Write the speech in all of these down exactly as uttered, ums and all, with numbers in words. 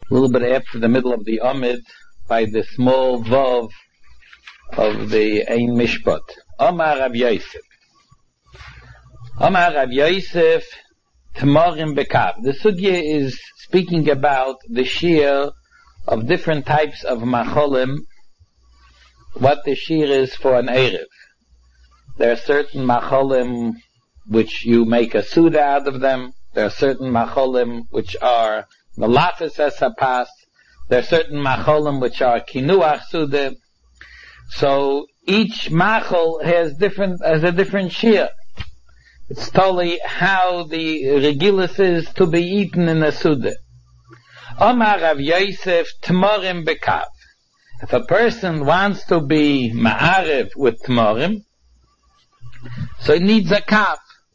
a little bit after the middle of the Amid, by the small Vav of the Ein Mishpat. Omar Rav Yosef. Omar Rav Yosef, Tamarim Bekav. The Sugya is speaking about the shear of different types of macholim, what the shear is for an Erev. There are certain macholim which you make a Suda out of them. There are certain macholim which are Malafis as Hapas. There are certain macholim which are Kinuach Suda. So each machol has different, has a different shear. It's totally how the regilus is to be eaten in a Suda. Omar Rav Yosef Tmorim Bekav. If a person wants to be ma'arev with Tmorim, so he needs a kav.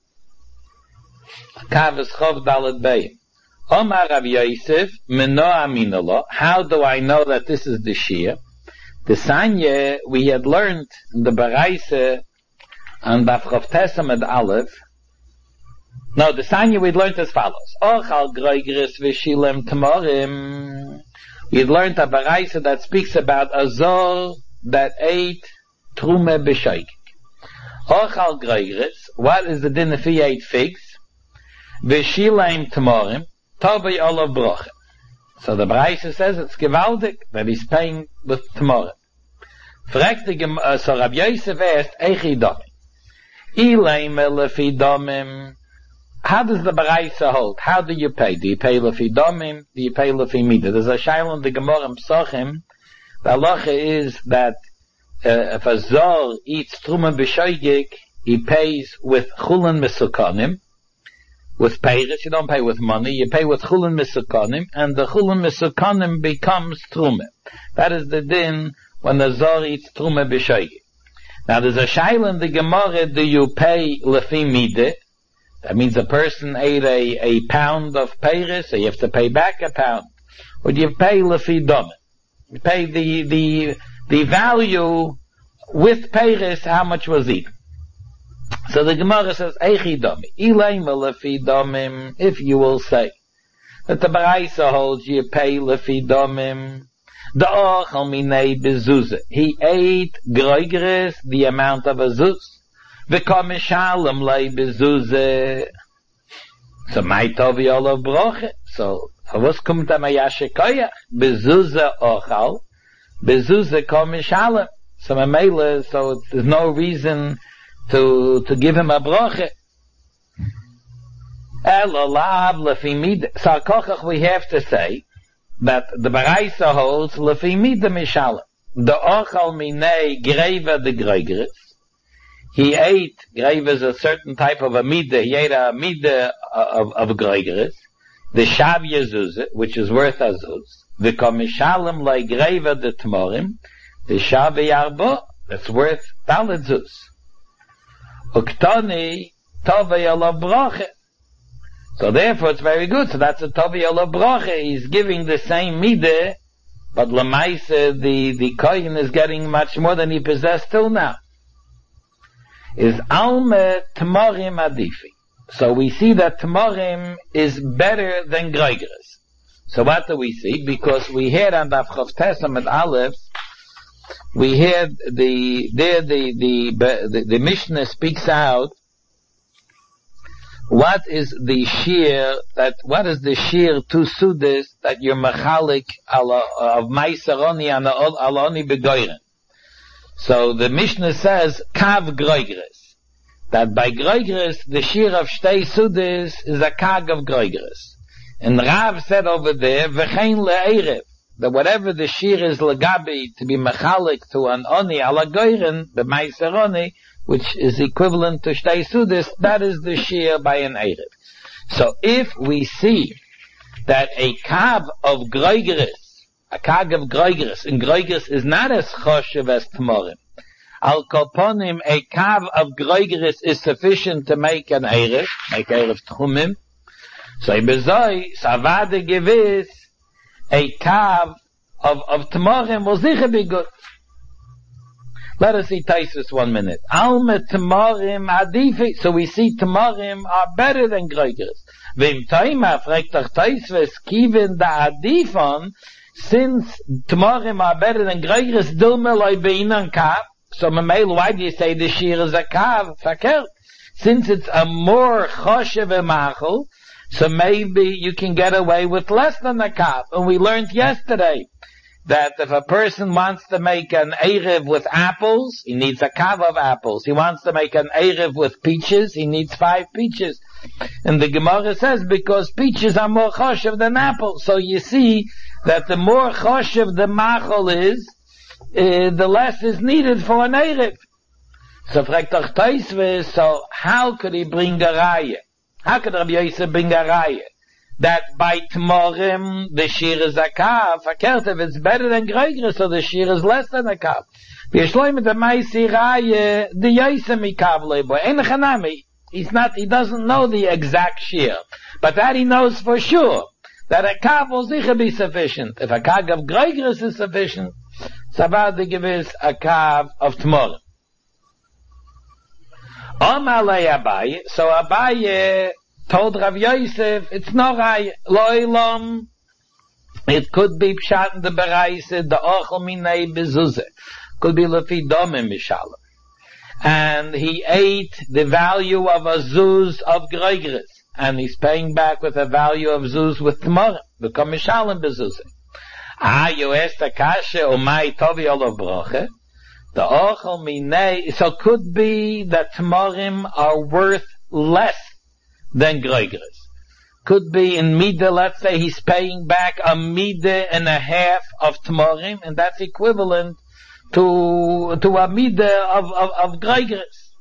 A kav is chov dalet bein. Omar Rav Yosef Meno Aminolo. How do I know that this is the shear? The Sanya we had learned in the Baraise and Daf Chav Tesamed Aleph. No, the Sanya we learned as follows. Ochal groigris v'shilem tmorim. We had learned a Baraise that speaks about a zor that ate trume b'shoigig. Ochal groigris. What is the din if he ate figs? V'shilem tmorim. Tovei olav broche. So the Baraise says it's gewaldig that he's paying with tmorim. Fragt the uh, so Rav Yosef asked, Eichi domim. Ileim lefi domim. How does the Baraise hold? How do you pay? Do you pay lefi domim? Do you pay lefi midah? There's a shaila in the Gemara in Psachim. The halacha is that uh, if a zor eats truma b'shoigig, he pays with chulin mesukanim. With peiris, you don't pay with money, you pay with chulin mesukanim, and the chulin mesukanim becomes truma. That is the din when the zor eats truma b'shoigig. Now there's a shaila in the Gemara, do you pay lefi midah? That means a person ate a, a pound of peiris, so you have to pay back a pound. Or do you pay lefi domim? You pay the, the, the value with peiris, how much was eaten. So the Gemara says, Eichi domi, Ileim lefi domim, if you will say that the Baraise holds you pay lefi domim, the ochal minei bezuzah. He ate groigres, the amount of a zuz. V'kom shalom lei bezuzah. So my tovi olav broche. So was kommt am yashe koyach? Bezuzah ochal, bezuzah kom shalom. So mamela, so there's no reason to to give him a broche. Elolav lefi midah. So kochach we have to say that the Baraise holds lefi midah mishalom. The ochal minei greva de groigres. He ate, grave is a certain type of a midah, he ate a midah of, of groigres, the shav yezuzah, which is worth a zuz, the komishalem like grave de tmorim, the shav yarbo, that's worth talet zuz. Uktoni, tovei olav broche. So therefore it's very good, so that's a tovei olav broche, he's giving the same midah, but lemaise, the, the kohen is getting much more than he possessed till now. Is alme tmorim adifi. So we see that tmorim is better than groigres. So what do we see? Because we had on Daf Chav Tesamed Aleph, we had the there the the the, the Mishnah speaks out what is the shear that what is the shear to sudas that you're machalik of ma'isaroni and aloni begoyren. So the Mishnah says, kav groigres. That by groigres, the shear of shtei sudas is a kag of groigres. And Rav said over there, v'chein le'erev. That whatever the shear is legabi, to be mechalik to an oni ala goyren, the meiser oni, which is equivalent to shtei sudas, that is the shear by an erev. So if we see that a kav of groigres, a kag of groigres, and groigres is not as choshev as tmorim. Al kolponim, a kav of groigres is sufficient to make an erev, make erev tchumim. So bezoi, savade gewiss, a kav of, of tmorim will sicher be good. Let us see Taisus one minute. Alme Tamarim Adifi. So we see Tamarim are better than Greigers. Vim Taima fragt doch Taisus, Kivin da Adifon, since Tamarim are better than Greigers, Dilme Loi Beinan Kav. So Mamel, why do you say the Shir is a Kav? Fakir. Since it's a more Choshev Machel, so maybe you can get away with less than a Kav. And we learned yesterday that if a person wants to make an Erev with apples, he needs a kav of apples. He wants to make an Erev with peaches, he needs five peaches. And the Gemara says, because peaches are more choshev than apples. So you see that the more choshev the machol is, uh, the less is needed for an Erev. So fragt doch Tosfos, so how could he bring a raya? How could Rabbi Yosef bring a raya? That by Tmorim, the Shir is a Kav. Verkehrt, if it's better than Greigers, so the Shir is less than a Kav. V'yeshloim et ha'maisi Raye, the Yosef mi Kav leibo. Ein chanami. He's not, he doesn't know the exact Shir. But that he knows for sure. That a Kav will sicher be sufficient. If a Kav of Greigers is sufficient, so about to give us a Kav of Tmorim. Om alei Abaye, so Abaye told Rav Yosef, it's not right, loilam, it could be pshat in the bereise, the ochel minei bezuze, could be lefi domim mishalem. And he ate the value of a zuz of Greigers, and he's paying back with a value of zuz with Tmorim, become mishalem bezuze. Ah, you asked the kashe, umay tovi olav broche, the ochel minei, so could be that Tmorim are worth less than Greigers. Could be in Mida, let's say he's paying back a Mida and a half of Tmorim, and that's equivalent to to a Mida of, of, of Greigers.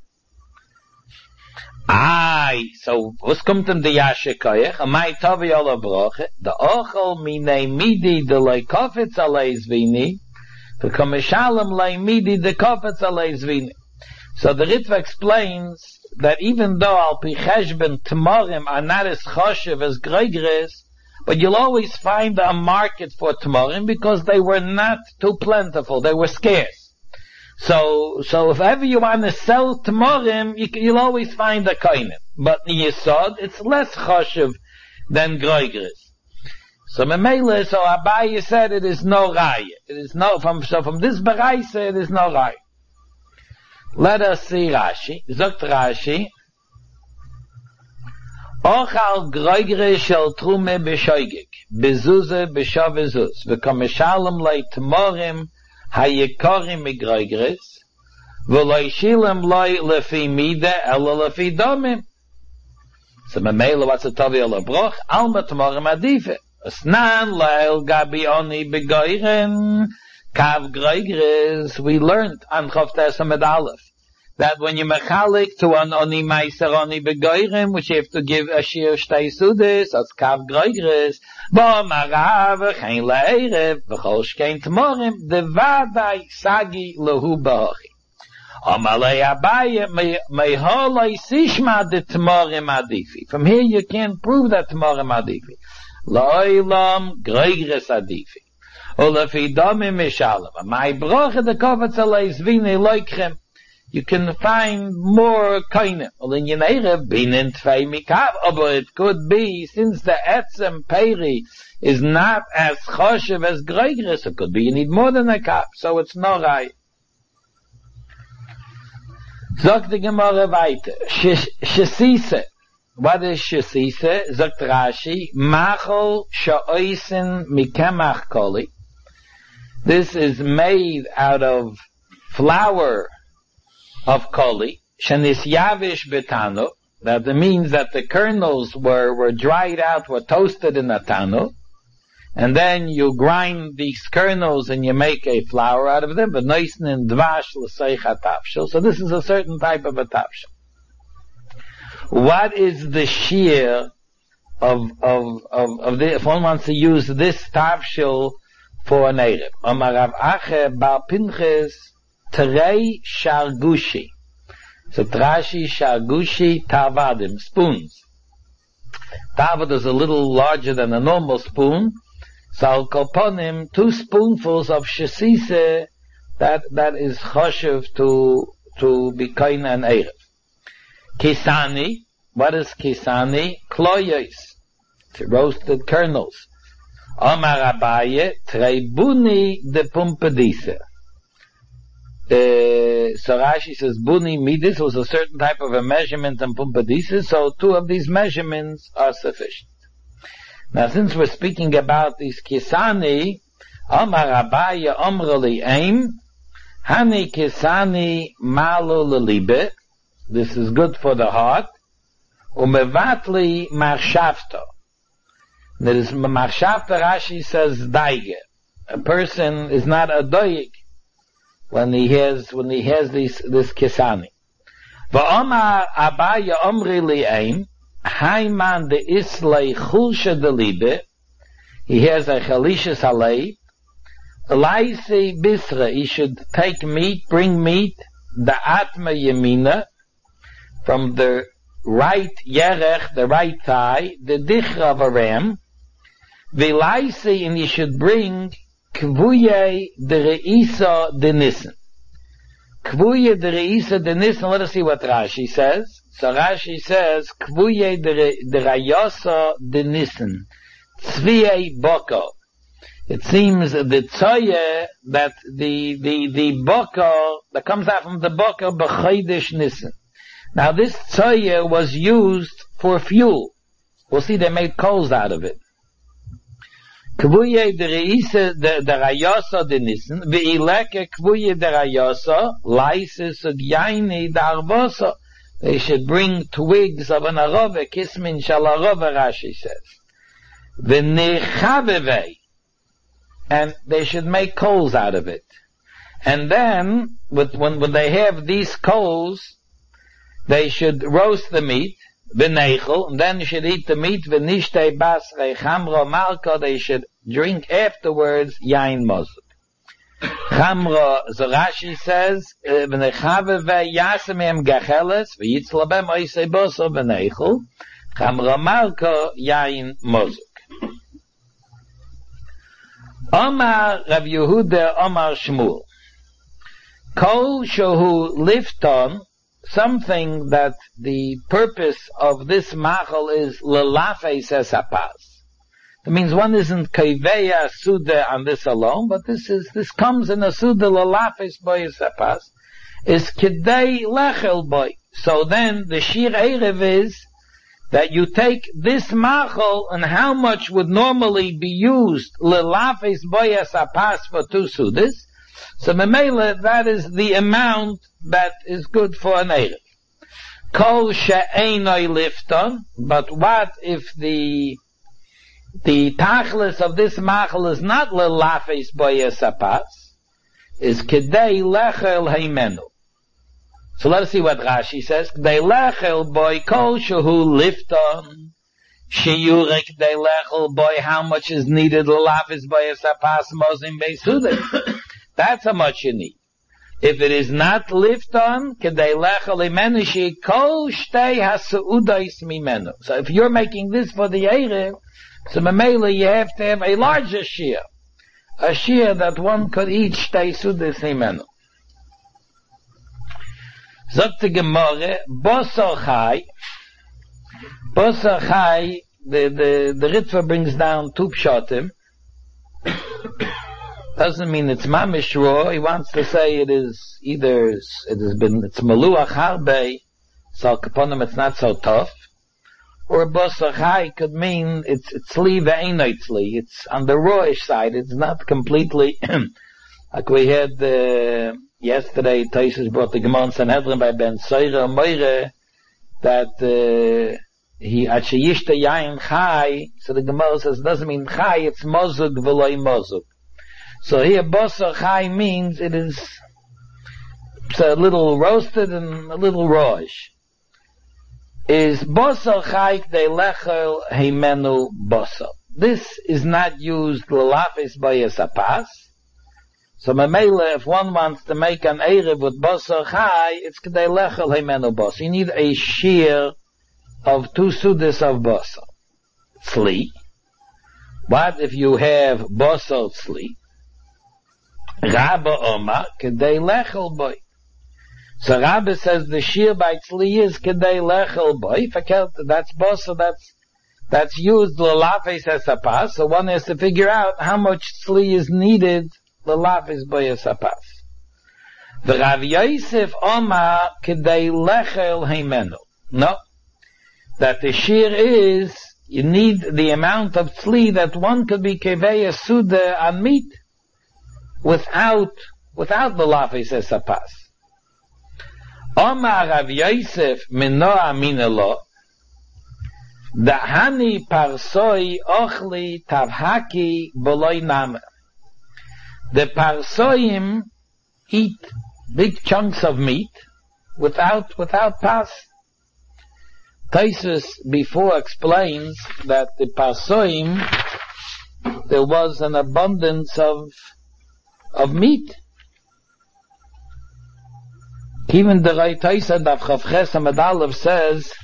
Aye, so was kommt in the Yashe Koyach? Amai Tovi Ola Broche, the Ochel Minei Midi de Lei Kofetz Alei Zvini, the Komeshalem Lei Midi de Kofetz Alei Zvini. So the Ritva explains that even though Al Pi Cheshben Tmorim are not as choshev as Greigers, but you'll always find a market for Tmorim because they were not too plentiful, they were scarce. So, so if ever you want to sell Tmorim, you, you'll always find a koinem. But in Yesod, it's less choshev than Greigers. So Memele, so Abaye said it is no raya. It is no, from, so from this Baraisa, it is no raya. Let us see Rashi. Zogt Rashi, Ochal Greigere shel trume b'shoigig, bezuze b'shavezuz, v'komeshalem lei Tmorim hayekorim migreigeres, v'loi shilem loi lefi mide, ela lefi domim. So Memele, what's a tovi ola broch? Alma Tmorim adife. Asnan leil gabi oni begoiren, Kav Greigers, we learned on Chavtes Amid Aleph that when you mechalik to an oni meiser oni begoirim, which you have to give a shir shtei sudes, that's Kav Greigers, bo marav chein le'erev v'chol shkein tmorim devadai sagi lehu ba'ochi. Amalei Abaye meholoi sishma de tmorim adifi. From here you can't prove that tmorim adifi. Lo'ilam Greigers adifi. Olafi domim mishalem. My broche the kovetz alei zvine loikchem. You can find more koine. Well, in Yenerev, binin tvei mikav. But it could be, since the etzem peri is not as choshev as Greigers, it could be you need more than a kav. So it's no right. Zog the Gemara weiter. Shesise. What is shesise? Zogt Rashi. Machol sha'oisen mikemach koli. This is made out of flour of koli, shenis yavish betano, that means that the kernels were, were dried out, were toasted in a tano, and then you grind these kernels and you make a flour out of them, but noisen in dvash l'seich hatavshel. So this is a certain type of a tavshel. What is the shear of, of, of, of the, if one wants to use this tavshel for an Erev? Omar Rav Ache bar Pinches Terei Shargushi. So Trashi Shargushi Tavadim, spoons. Tavad is a little larger than a normal spoon. So Al Kolponim, two spoonfuls of shesise that, that is choshev to, to be koine and erev. Kisani, what is kisani? Kloyos, roasted kernels. Omar Abaye, trebuni de pumpedise. Uh, so Rashi says, buni midis was a certain type of a measurement in pumpedise, so two of these measurements are sufficient. Now, since we're speaking about these kisani, Omar Abaye omrali aim, hani kisani malu lelibe, this is good for the heart, umevatli marshavto. There is marshavto, Rashi says, daige. A person is not a doig when he has, when he has this, this kisani. Va'omar Abaye omri li aim, Haiman de islay chulsha de libe, he has a chalishas halei, laisi bisra, he should take meat, bring meat, the atma yemina, from the right yerech, the right thigh, the dichra of a ram, vilaisi, and he should bring kvuye de reisa de nissen. Kvuye de reisa de nissen, let us see what Rashi says. So Rashi says, Kvuye de Rayosa de Nissen, Tzviye Boko. It seems the tzoye that the, the, the Boko, that comes out from the Boko, B'chodesh Nissen. Now this tzoye was used for fuel. We'll see they made coals out of it. Kvuye de Reisa de Rayosa de Nissen, V'ileke Kvuye de Rayosa, Laisis of Yaini de Arbosa. They should bring twigs of an arove, kismin shal arove, Rashi says. V'nechavevei. And they should make coals out of it. And then, with, when, when they have these coals, they should roast the meat, v'neichel, and then you should eat the meat, v'nishtei bas rechamro malko, they should drink afterwards, yain mozuk. Chamra, so Rashi says, v'nechave v'yasemem gacheles, v'yitzlabem oisei boso v'neichel, Chamra malko yain mozuk. Omar Rav Yehuda Omar Shmuel. Kol shohu lifton, something that the purpose of this machal is lelafes esapas. It means one isn't kaiveya suda on this alone, but this is, this comes in a suda lalafis boy esapas, is kidei lechel boy. So then the shir erev is that you take this machal and how much would normally be used lalafis boy esapas for two sudas. So memela, that is the amount that is good for an erev. Kol she'enoi lifton, but what if the The tachlis of this machal is not lelafes boyes apas, is kedei lechel heimenu. So let us see what Rashi says. Kedei lechel boy kol shehu lifton, sheyure kedei lechel boy, how much is needed lelafes boyes apas mozim beisudim. That's how much you need. If it is not lifton, kedei lechel heimenu, she kol shtei hasuudais mimenu. So if you're making this for the erev, so Mamela, you have to have a larger shear. A shear that one could eat shtei sudas himenu. Zot the Gemara, Bosor Chai, Bosor Chai, the, the, the Ritva brings down two pshatim. Doesn't mean it's mamish raw. He wants to say it is either, it has been, it's maluach harbe, so kaponim it's not so tough. Or Bosor Chai could mean it's it's li ve'einoitzli. It's on the rawish side. It's not completely like we had uh, yesterday. Taisus brought the Gemara in Sanhedrin by Ben Soira Moire that uh, he achiyishta yain chai. So the Gemara says it doesn't mean chai. It's mozug v'loi mozug. So here Bosor Chai means it is it's a little roasted and a little rawish. Is Bosor Chai de lechel heimenu Bosor. This is not used l'lafis boyes apas. So memela, if one wants to make an erev with Bosor Chai, it's k'dei lechel heimenu Bosor. You need a shear of two sudas of Bosor. Tzli. What if you have Bosor tzli? Rabba Oma kedei lechel boy. So Rabba says the shear by tzli is kedei lechel boy. That's bosa, that's that's used l'lafes as a pas. So one has to figure out how much tzli is needed l'lafes boy as a pas. The Rav Yosef Oma kedei lechel heimenu. No, that the shear is you need the amount of tzli that one could be kevei a suda on meat without without the lafes as a pas. Omar Rav Yosef mino aminelo dahani parsoi ochli tavhaki boloi name. The parsoim eat big chunks of meat without without pas. Taisus before explains that the parsoim there was an abundance of of meat. Even the Rai Taisa Daf Chavches Amadalev says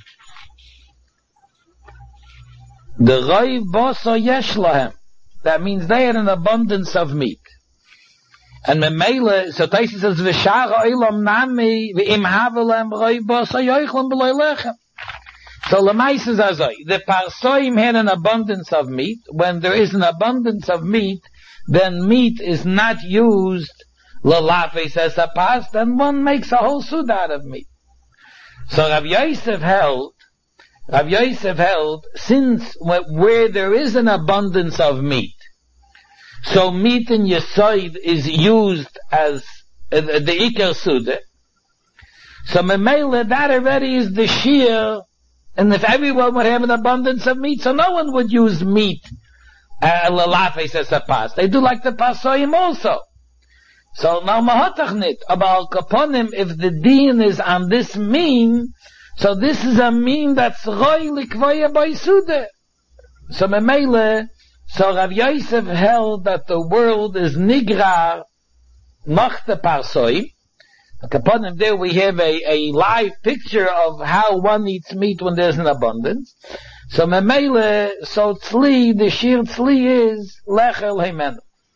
the Rai Boso Yesh Lahem. That means they had an abundance of meat. And Memele, so Taisa says V'shara Olam Nami V'im Havelem Rai Boso Yoichlem B'loi Lechem. So Lamais is Azoi. The Parsoim had an abundance of meat. When there is an abundance of meat, then meat is not used l'lafes as a pas, then one makes a whole suda out of meat. So Rav Yosef held, Rav Yosef held, since where there is an abundance of meat, so meat in Yesoid is used as uh, the Iker Suda, so Memele, that already is the shear, and if everyone would have an abundance of meat, so no one would use meat uh, l'lafes as a pas. They do like the pasoim also. So now mahatach nit, about kaponim, if the deen is on this mean, so this is a mean that's roi likvaya by sude. So memele, so Rav Yosef held that the world is nigrar nach the parsoim. Kaponim, there we have a, a live picture of how one eats meat when there's an abundance. So memele, so tzli, the shir tzli is lechel heimenu.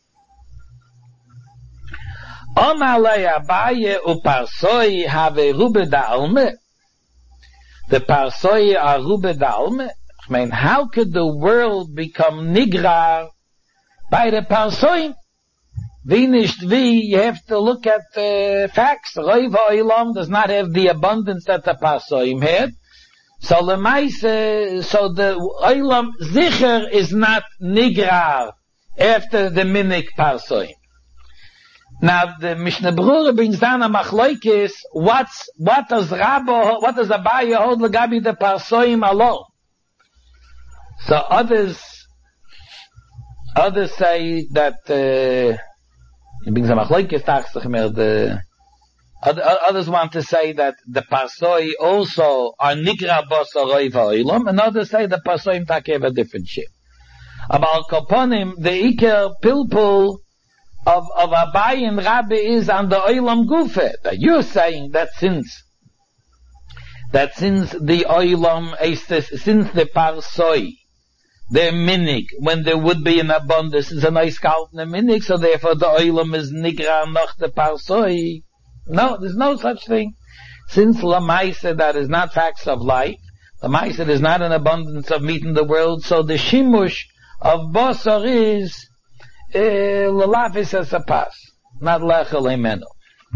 Omalei Abaye uparsoi have rube dalme. The parsoi are rube dalme. I mean, how could the world become nigrar by the parsoi? Wie nicht wie, you have to look at the facts. Roiv ha'olam does not have the abundance that the parsoim had. So lemaise, so the olam zicher is not nigrar after the minik parsoim. Now the Mishnah Berurah brings down a machloikis. What's what does Rabbo, what does Abaye hold legabi the parsoim alone? So others, others say that uh, he brings a machloikis tachsich the others want to say that the parsoi also are nikra bosa roiv ha'olam, and others say the parsoim take have a different shape. About Koponim, the iker pilpul of of Abaye and Rabbi is on the oilam gufe. That you're saying that since that since the oilam since the parsoi they're minig when there would be an abundance is a nice kalten minig, so therefore the oilam is nigra noch the parsoi. No, there's no such thing. Since lamaisa that is not facts of life, lamaisa is not an abundance of meat in the world, so the shimush of basar is l'lafis as a pas, not lechel heimenu.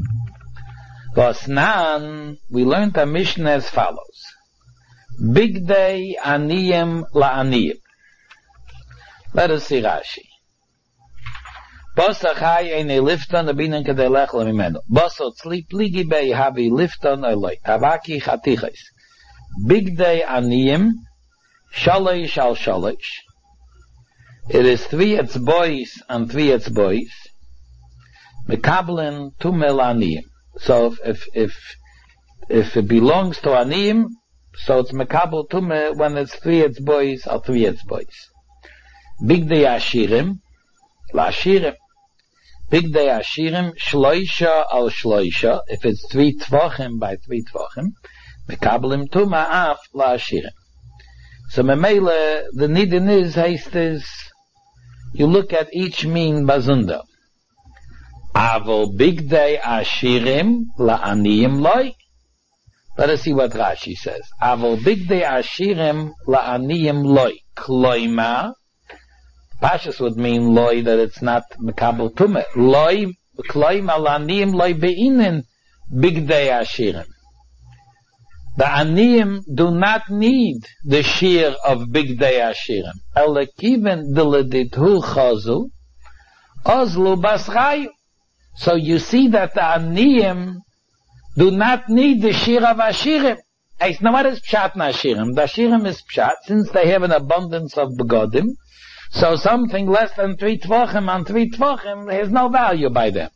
Vasnan, we learned a Mishnah as follows: Big day aniyim la'aniyim. Let us see Rashi. Basar chai eine lifton abinan kadei lechel heimenu. Basar tzli pligi bei havi lifton eloi tavaki chatichais. Big day aniyim shalosh al shalosh. It is three etzbois and three etzbois. Mekablen tumel aniyim. So if if if it belongs to aniyim, so it's mekabel tume when it's three etzbois or three etzbois. Big day ashirim, la ashirim. Big day ashirim shloisha al shloisha. If it's three tvachim by three tvachim, mekablim tume af la ashirim. So memele the nidin is haste is. You look at each mean bazunda. Avol bigdei ashirim la'aniyim loy. Let us see what Rashi says. Avol bigdei ashirim la'aniyim loy. Kloima. Pashas would mean loy, that it's not mekabel tumah. Loy, kloima la'aniyim loy be'inin bigdei ashirim. The aniyim do not need the shear of bigdei ashirim. Elekiven diledithu chazu ozlu baschayu. So you see that the aniyim do not need the shear of ashirim. It's not what is pshat na ashirim. The ashirim is pshat, since they have an abundance of begodim. So something less than three tvachim on three tvachim has no value by them.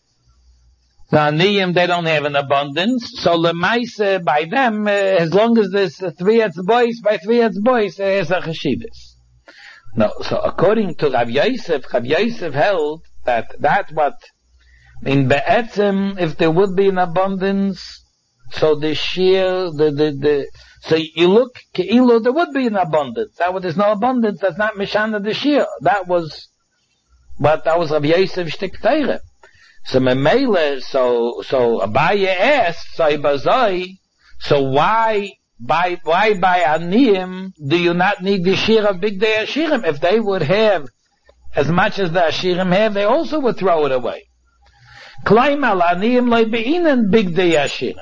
The aniyim, they don't have an abundance. So lemaise by them, uh, as long as there's uh, three etzbois by three etzbois, uh, is a cheshivas. No, so according to Rav Yosef, Rav Yosef held that that's what in Be'etzem, if there would be an abundance, so the shear, the, the, the, so you look, Ke'ilu, there would be an abundance. That was, there's no abundance, that's not Mishana the shear. That was, but that was Rav Yosef Shtik Teire. So Memele, so, so Abaye asked, so Ibazoi, so why, by, why by Aniyim do you not need the shear of Bigdei Ashirim? If they would have as much as the Ashirim have, they also would throw it away. Klaim al Aniyim loy be'inen Bigdei Ashirim.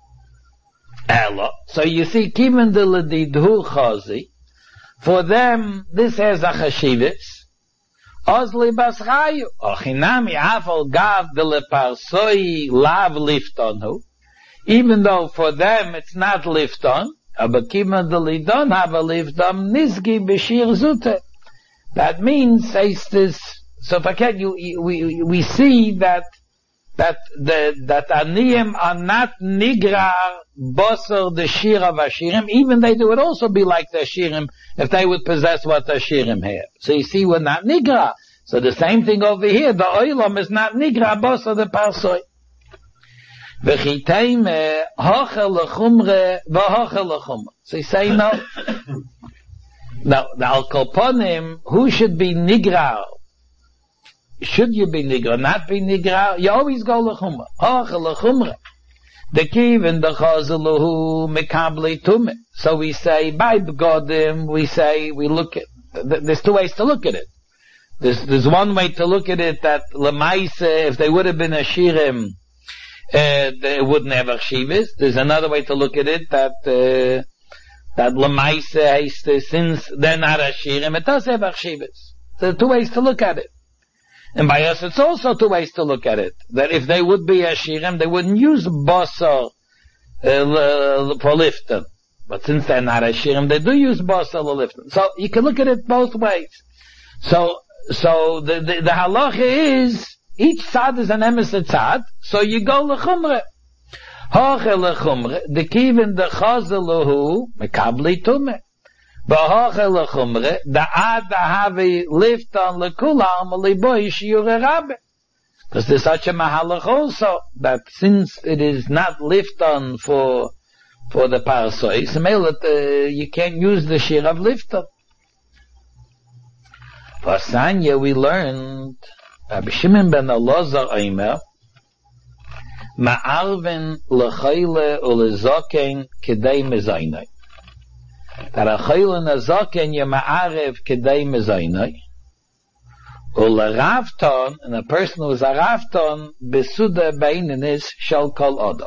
Ella. So you see, Kiven de Ledidhu Chazi, for them, this has a chashivas. Ozli baschayu. Ochinami afal gav de leparsoi lav liftonhu. Even though for them it's not lifton, but Kiven de Lidon have a lifton, nizgi b'shir zute. That means, says this, so forget you, we, we see that that the that aniyim are not nigra bosser the shir of ashirim, even they would also be like the ashirim if they would possess what the ashirim have. So you see, we're not nigra. So the same thing over here, the oilam is not nigra bosser the parsoi. V'chiteime hochel lechumre v'hochel lechumre. So you say no. Now the al kolponim, who should be nigra? Should you be nigra, not be nigra? You always go lechumra. Hoch lechumra. The kiven the chazaluhu mekabli tume. So we say by begodim. We say we look at. There's two ways to look at it. There's there's one way to look at it that lemaise, if they would have been ashirim, uh, they wouldn't have achshivas. There's another way to look at it that uh, that lemaise, since they're not ashirim, it does have achshivas. There are two ways to look at it. And by us, it's also two ways to look at it. That if they would be ashirim, they wouldn't use basar uh, for lifting. But since they're not ashirim, they do use basar for lifting. So you can look at it both ways. So, so the the, the halacha is each tzad is an emes tzad. So you go lechumre. Hoche lechumre. The kiven the chazaluhu mekabli tume. B'hoche lechumre, the ad havi lift on lekulam liboy shiure rabbe. Because there's such a mahalach also, that since it is not lift on for, for the parasoi, so uh, you can't use the shir of lift on. For Sanya we learned, Rabbi Shimon ben Elazar Omer, ma'arven lechayle ulezoken kedei mezaynai. That a chayil and a zaken ye ma'arev kedei mezaynai, ula ravton, and a person who is a ravton, besuda beininis shall kol odom.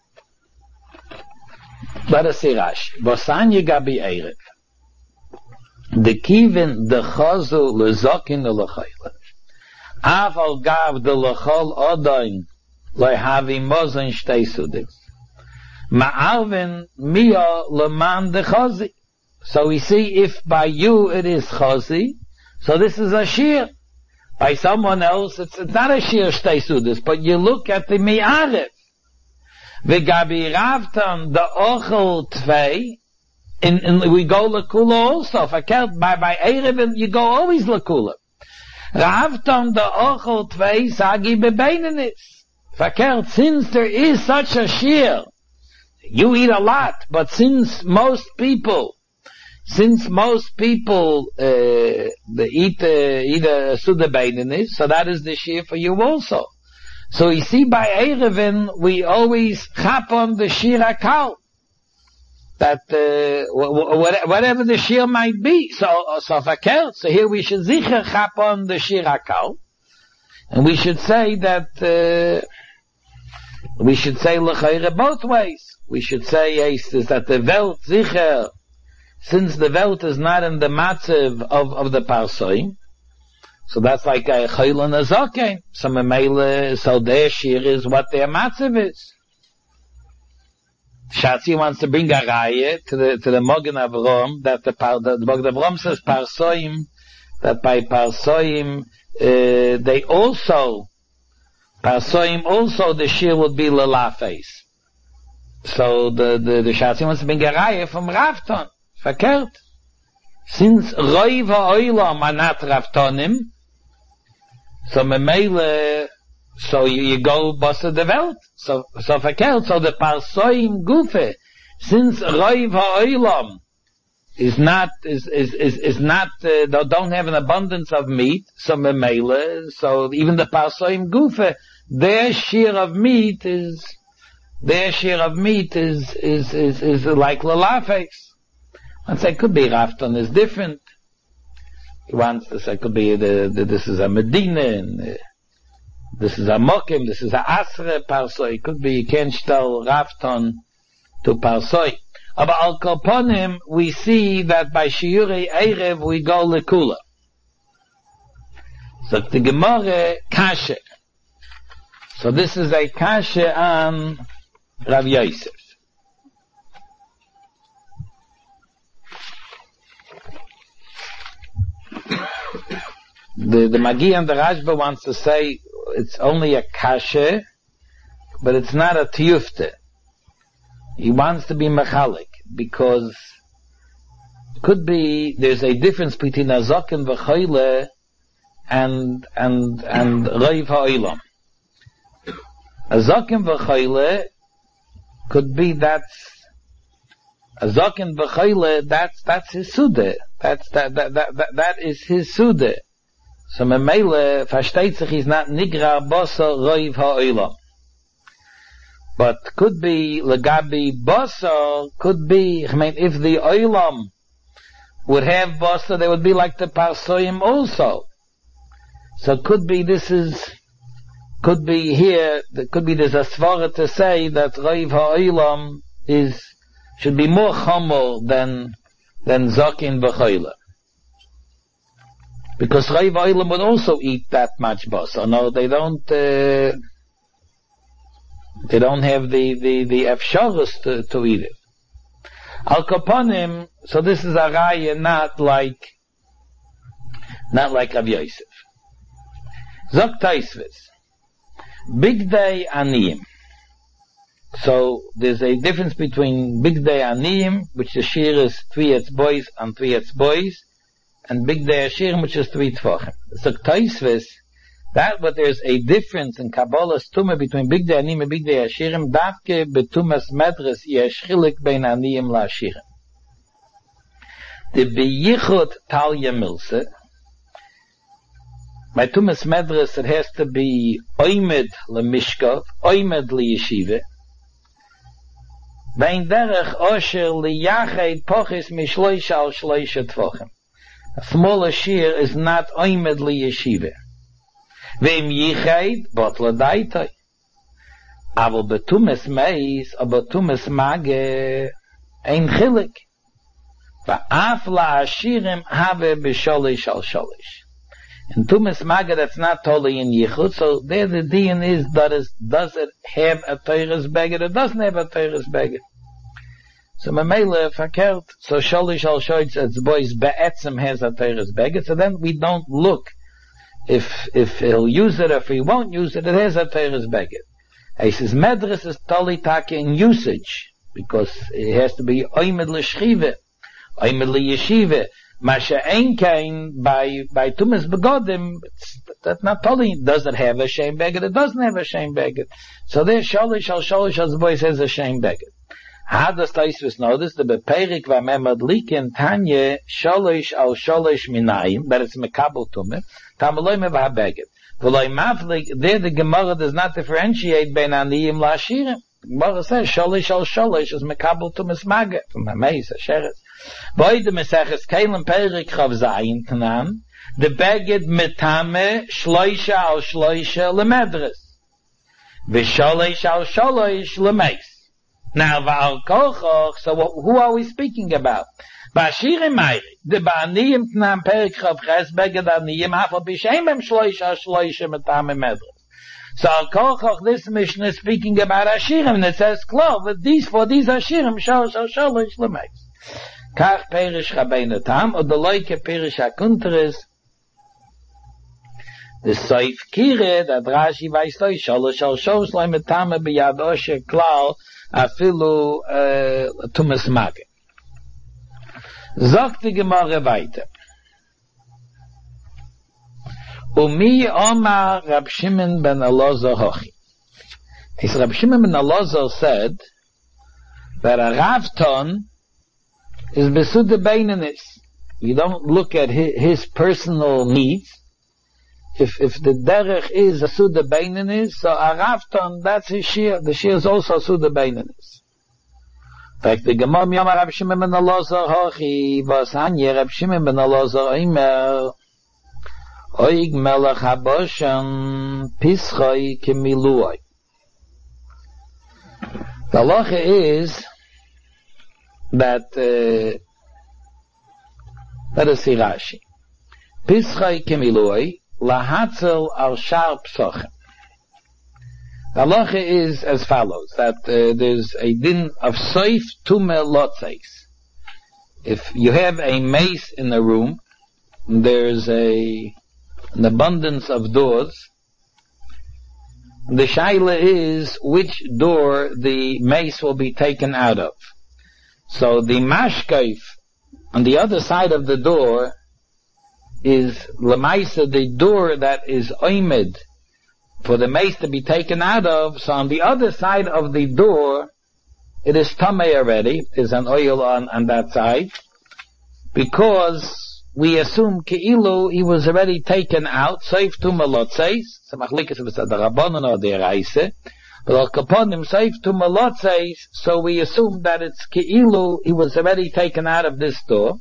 Let us see Rashi. Bosanya gabi erev. The kivin the chazu lezaken lechayil. Av al gav the lechol odom lehavi mozen shtei sudik. Ma'arvin mia leman de chazi. So we see if by you it is chazi, so this is a shir. By someone else, it's, it's not a shir shtei sudas, but you look at the mi'arif. V'gabi ravtan the ochel tvei, and we go lekula also. If I count by by erev, you go always lekula. Ravtan the ochel tvei sagi bebeinenis. If I count, since there is such a shir, you eat a lot, but since most people Since most people uh, they eat uh, eat a suda beinenis, so that is the shear for you also. So you see, by Erevin, we always chap on the Shir HaKal. That, uh, whatever the Shir might be. So, so fakert. So here we should zicher chap on the Shir HaKal. And we should say that, uh, we should say l'chayre both ways. We should say is that the Welt zicher, since the Welt is not in the matziv of, of the Parsoim, so that's like a chayl and a zokein. So memele, so their shir is what their matziv is. Shatzi wants to bring a raya to the, to the Mogen Avrom, that the, the, the Mogen Avrom says Parsoim, that by Parsoim, uh, they also, Parsoim also the shir would be lelafes. So the, the, the Shatzi wants to bring a raya from Rafton. Verkehrt. Since Roiv ha'olam are not Raftonim, so memele, so you, you go bossa the Welt. So, so verkehrt. So the Parsoim Gufe, since Roiv ha'olam is not, is, is, is, is not, uh, don't have an abundance of meat, so memele, so even the Parsoim Gufe, their share of meat is, their share of meat is, is, is, is like lalafes. And say, could be Rafton is different. He wants to say, could be the, the this is a Medina, and uh, this is a Mokim, this is a Asre Parsoi. It could be, you can't tell Rafton to Parsoi. But al Koponim, we see that by Shiurei Erev, we go Lekula. So the Gemara, Kashe. So this is a Kashe on Rav Yosef. The, the Magi and the Rashba wants to say it's only a kashe, but it's not a tiyufte. He wants to be mechalik, because could be, there's a difference between a zokin v'choyle and, and, and roiv ha'olam. A zokin v'choyle could be that's, a zokin v'choyle, that's, that's his sude. That's, that, that, that, that, that is his sude. So memele versteht sich is not nigra bosa roiv ha'olam. But could be legabi bosa, could be, I mean, if the olam would have bosa, they would be like the parsoim also. So could be this is, could be here, could be there's a svara to say that roiv ha'olam is, should be more chomer than, than zokin v'choyle. Because Roiv ha'olam would also eat that much basa. No, they don't, uh, they don't have the, the, the efsharus to, to eat it. Al Kaponim, so this is a raya not like, not like Rav Yosef. Zok Taisvis. Big day aniyim. So there's a difference between big day aniyim, which the shir is three etzbois and three etzbois, and big day ashirim, which is three tfachim. So Taisvis, that what there's a difference in Kabbalah's tumah between big day aniyim and big day ashirim, davke betumas medres yeshchilik bein aniyim la ashirim. The beyichut talya milse, by tumas medres it has to be oimed le mishkov, oimed le yeshiva, bein derech osher le yached pochis mishloisha al shloisha tfachim. A smaller shear is not oimed li yeshiva. Ve'im yichayt, botla daitoi. Aval betumes meis, or betumes mage, ein chilik. Va'af la ashirim have b'sholish al sholish. In tumes mage, that's not totally in yichud, so there the din is, does, does it have a teures beged, or doesn't have a teures beged. So memele verkehrt, so sholish al shoyts as boys be'etzem has a teres beged, so then we don't look if if he'll use it or if he won't use it, it has a teres beged. He says medres is totally take in usage, because it has to be oimed l'shchive, oimed l'yeshive. Masha ein kain by by tumas begodim, that not totally does it have a shame beged, it doesn't have a shame beged. So there sholish al sholish as boys has a shame beged. How does Taisvis know this? The Beperik v'amemad likin tanya sholish al sholish minayim, that it's mekabel tumeh, tamaloyme v'habeged. V'loi maflik, there the Gemara does not differentiate between aniyim la'ashirim. The Gemara says, sholish al sholish is mekabel to mismage, from Hameis, Asheres. Boy the Meseches Kelim Perik Chav Zayin Tanan, the beged metame shloisha al shloisha lemedres. V'sholish al sholish lemeis. Now, v'al kochoch, so what, who are we speaking about? Ba'ashirim Meiri, the ba'aniyim Tanan Perik Chav Ches beged aniyim hafal b'shemem shloisha al shloisha metame medres. So al kochoch, this Mishnah is speaking about Ashirim, and it says, Klov, that these, for these Ashirim, sholish al sholish lemeis. Kach perish Rabbeinu Tam, or the loike perish hakunteres, the soif kire, that Rashi vaistoi, shalosh al shosh loim etame biyad osher klal, afilu tumas mage. Zog die Gemara weiter. Umi Omar Rab Shimon ben Elazar hochi. His Rab Shimon ben Elazar said that a Ravton is besud the beinenis. You don't look at his, his personal needs. If if the derech is a suda beinenis, so a Ravton, that's his shir. The shir is also suda beinenis. In fact, the Gemara Yom Rab Shimon ben Elazar hochi was hanye Rab Shimon ben Elazar imer oig melech haboshan pischoi kemiluoi. The halacha is that uh, let us see Rashi. Pischai kemiloi lahatzel al shar psochem. The halacha is as follows, that uh, there's a din of soif tume lotzeis. If you have a mace in the room, there's a an abundance of doors. The shaila is which door the mace will be taken out of. So the mashkaif on the other side of the door is lemaisa, the door that is oimed for the mace to be taken out of. So on the other side of the door, it is tamei already. There's an oil on, on that side, because we assume keilu he was already taken out. Seif tu malotzeis. So machlikas if it's a darabanan or the raise. But al kaponim seif tu malotzeis. So we assume that it's keilu he was already taken out of this door.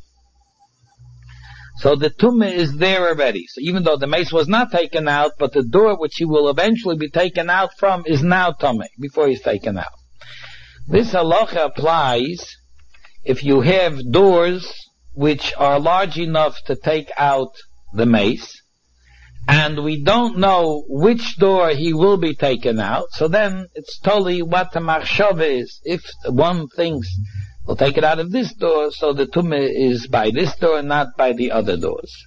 So the tumah is there already. So even though the mace was not taken out, but the door which he will eventually be taken out from is now tumah before he's taken out. This halacha applies if you have doors which are large enough to take out the mace, and we don't know which door he will be taken out, so then it's totally what the machshava is. If one thinks we'll take it out of this door, so the tumah is by this door, not by the other doors.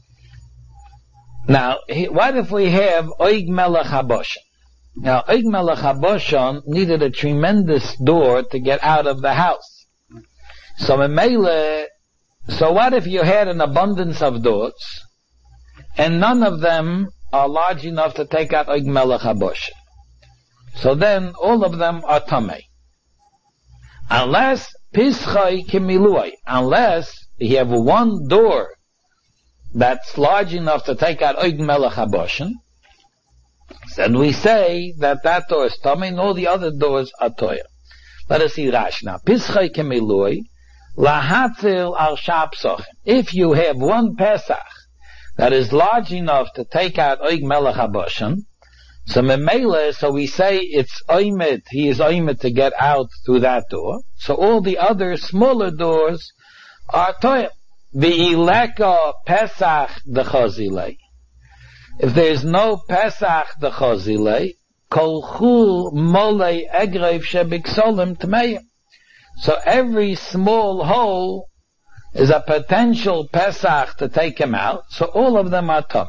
Now, what if we have oig melech haboshan? Now, oig melech haboshan needed a tremendous door to get out of the house. So, memele, so what if you had an abundance of doors, and none of them are large enough to take out oig melech haboshan? So then, all of them are tamei. Unless pischai kemiluai, unless you have one door that's large enough to take out oig melech haboshan, then we say that that door is tamei, and all the other doors are toya. Let us see Rashi now. Pischai kemiluai lahatzil al shapsochem. If you have one Pesach that is large enough to take out oig melech haboshan, so memele, so we say it's oimed, he is oimed to get out through that door. So all the other smaller doors are toya. V'ileka Pesach dechozilei. If there is no Pesach dechozilei, kol chul molei egrev shebiksolim tmeim. So every small hole is a potential Pesach to take him out. So all of them are tummy.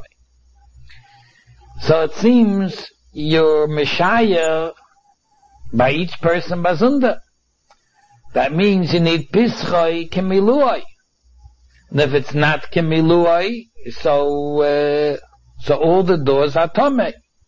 So it seems you're Messiah by each person bazunda. That means you need pischoi kemiluai. And if it's not kemiluai, so uh, so all the doors are tummy.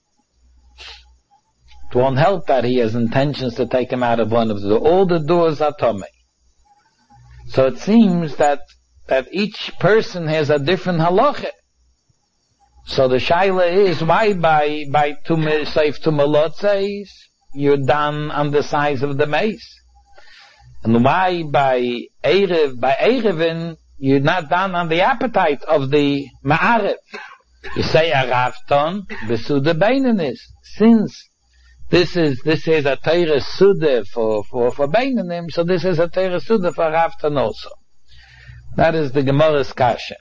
It won't help that he has intentions to take him out of one of the doors. All the doors are tummy. So it seems that that each person has a different halacha. So the shaila is, why by, by tumah, seif tumalotzes, you're done on the size of the mace? And why by Erev, by Erevin, you're not done on the appetite of the ma'arif? You say a rafton, besuda beinanis. Since this is, this is a teire suda for, for, for beinanim, so this is a teire suda for rafton also. That is the Gemara's kasha.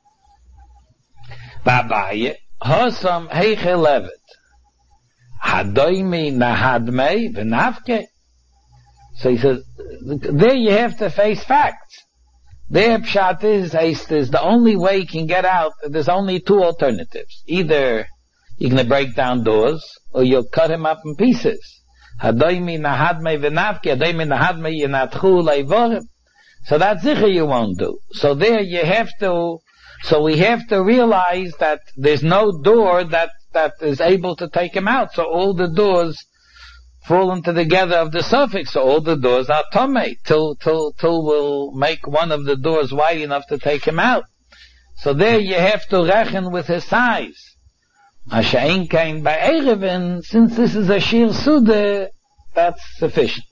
Babaye, hosam heiche levet. Hadoimi nahadmei v'navke. So he says, there you have to face facts. There pshat is, is the only way you can get out, there's only two alternatives. Either you're going to break down doors, or you'll cut him up in pieces. Hadoimi nahadmei v'navke, hadoimi nahadmei yinatchu leivorim. So that's zicher you won't do. So there you have to, so we have to realize that there's no door that, that is able to take him out. So all the doors fall into the gather of the suffix. So all the doors are tomei, till, till, till we'll make one of the doors wide enough to take him out. So there you have to reckon with his size. Asha'in kain by Erevin, since this is a shir suda, that's sufficient.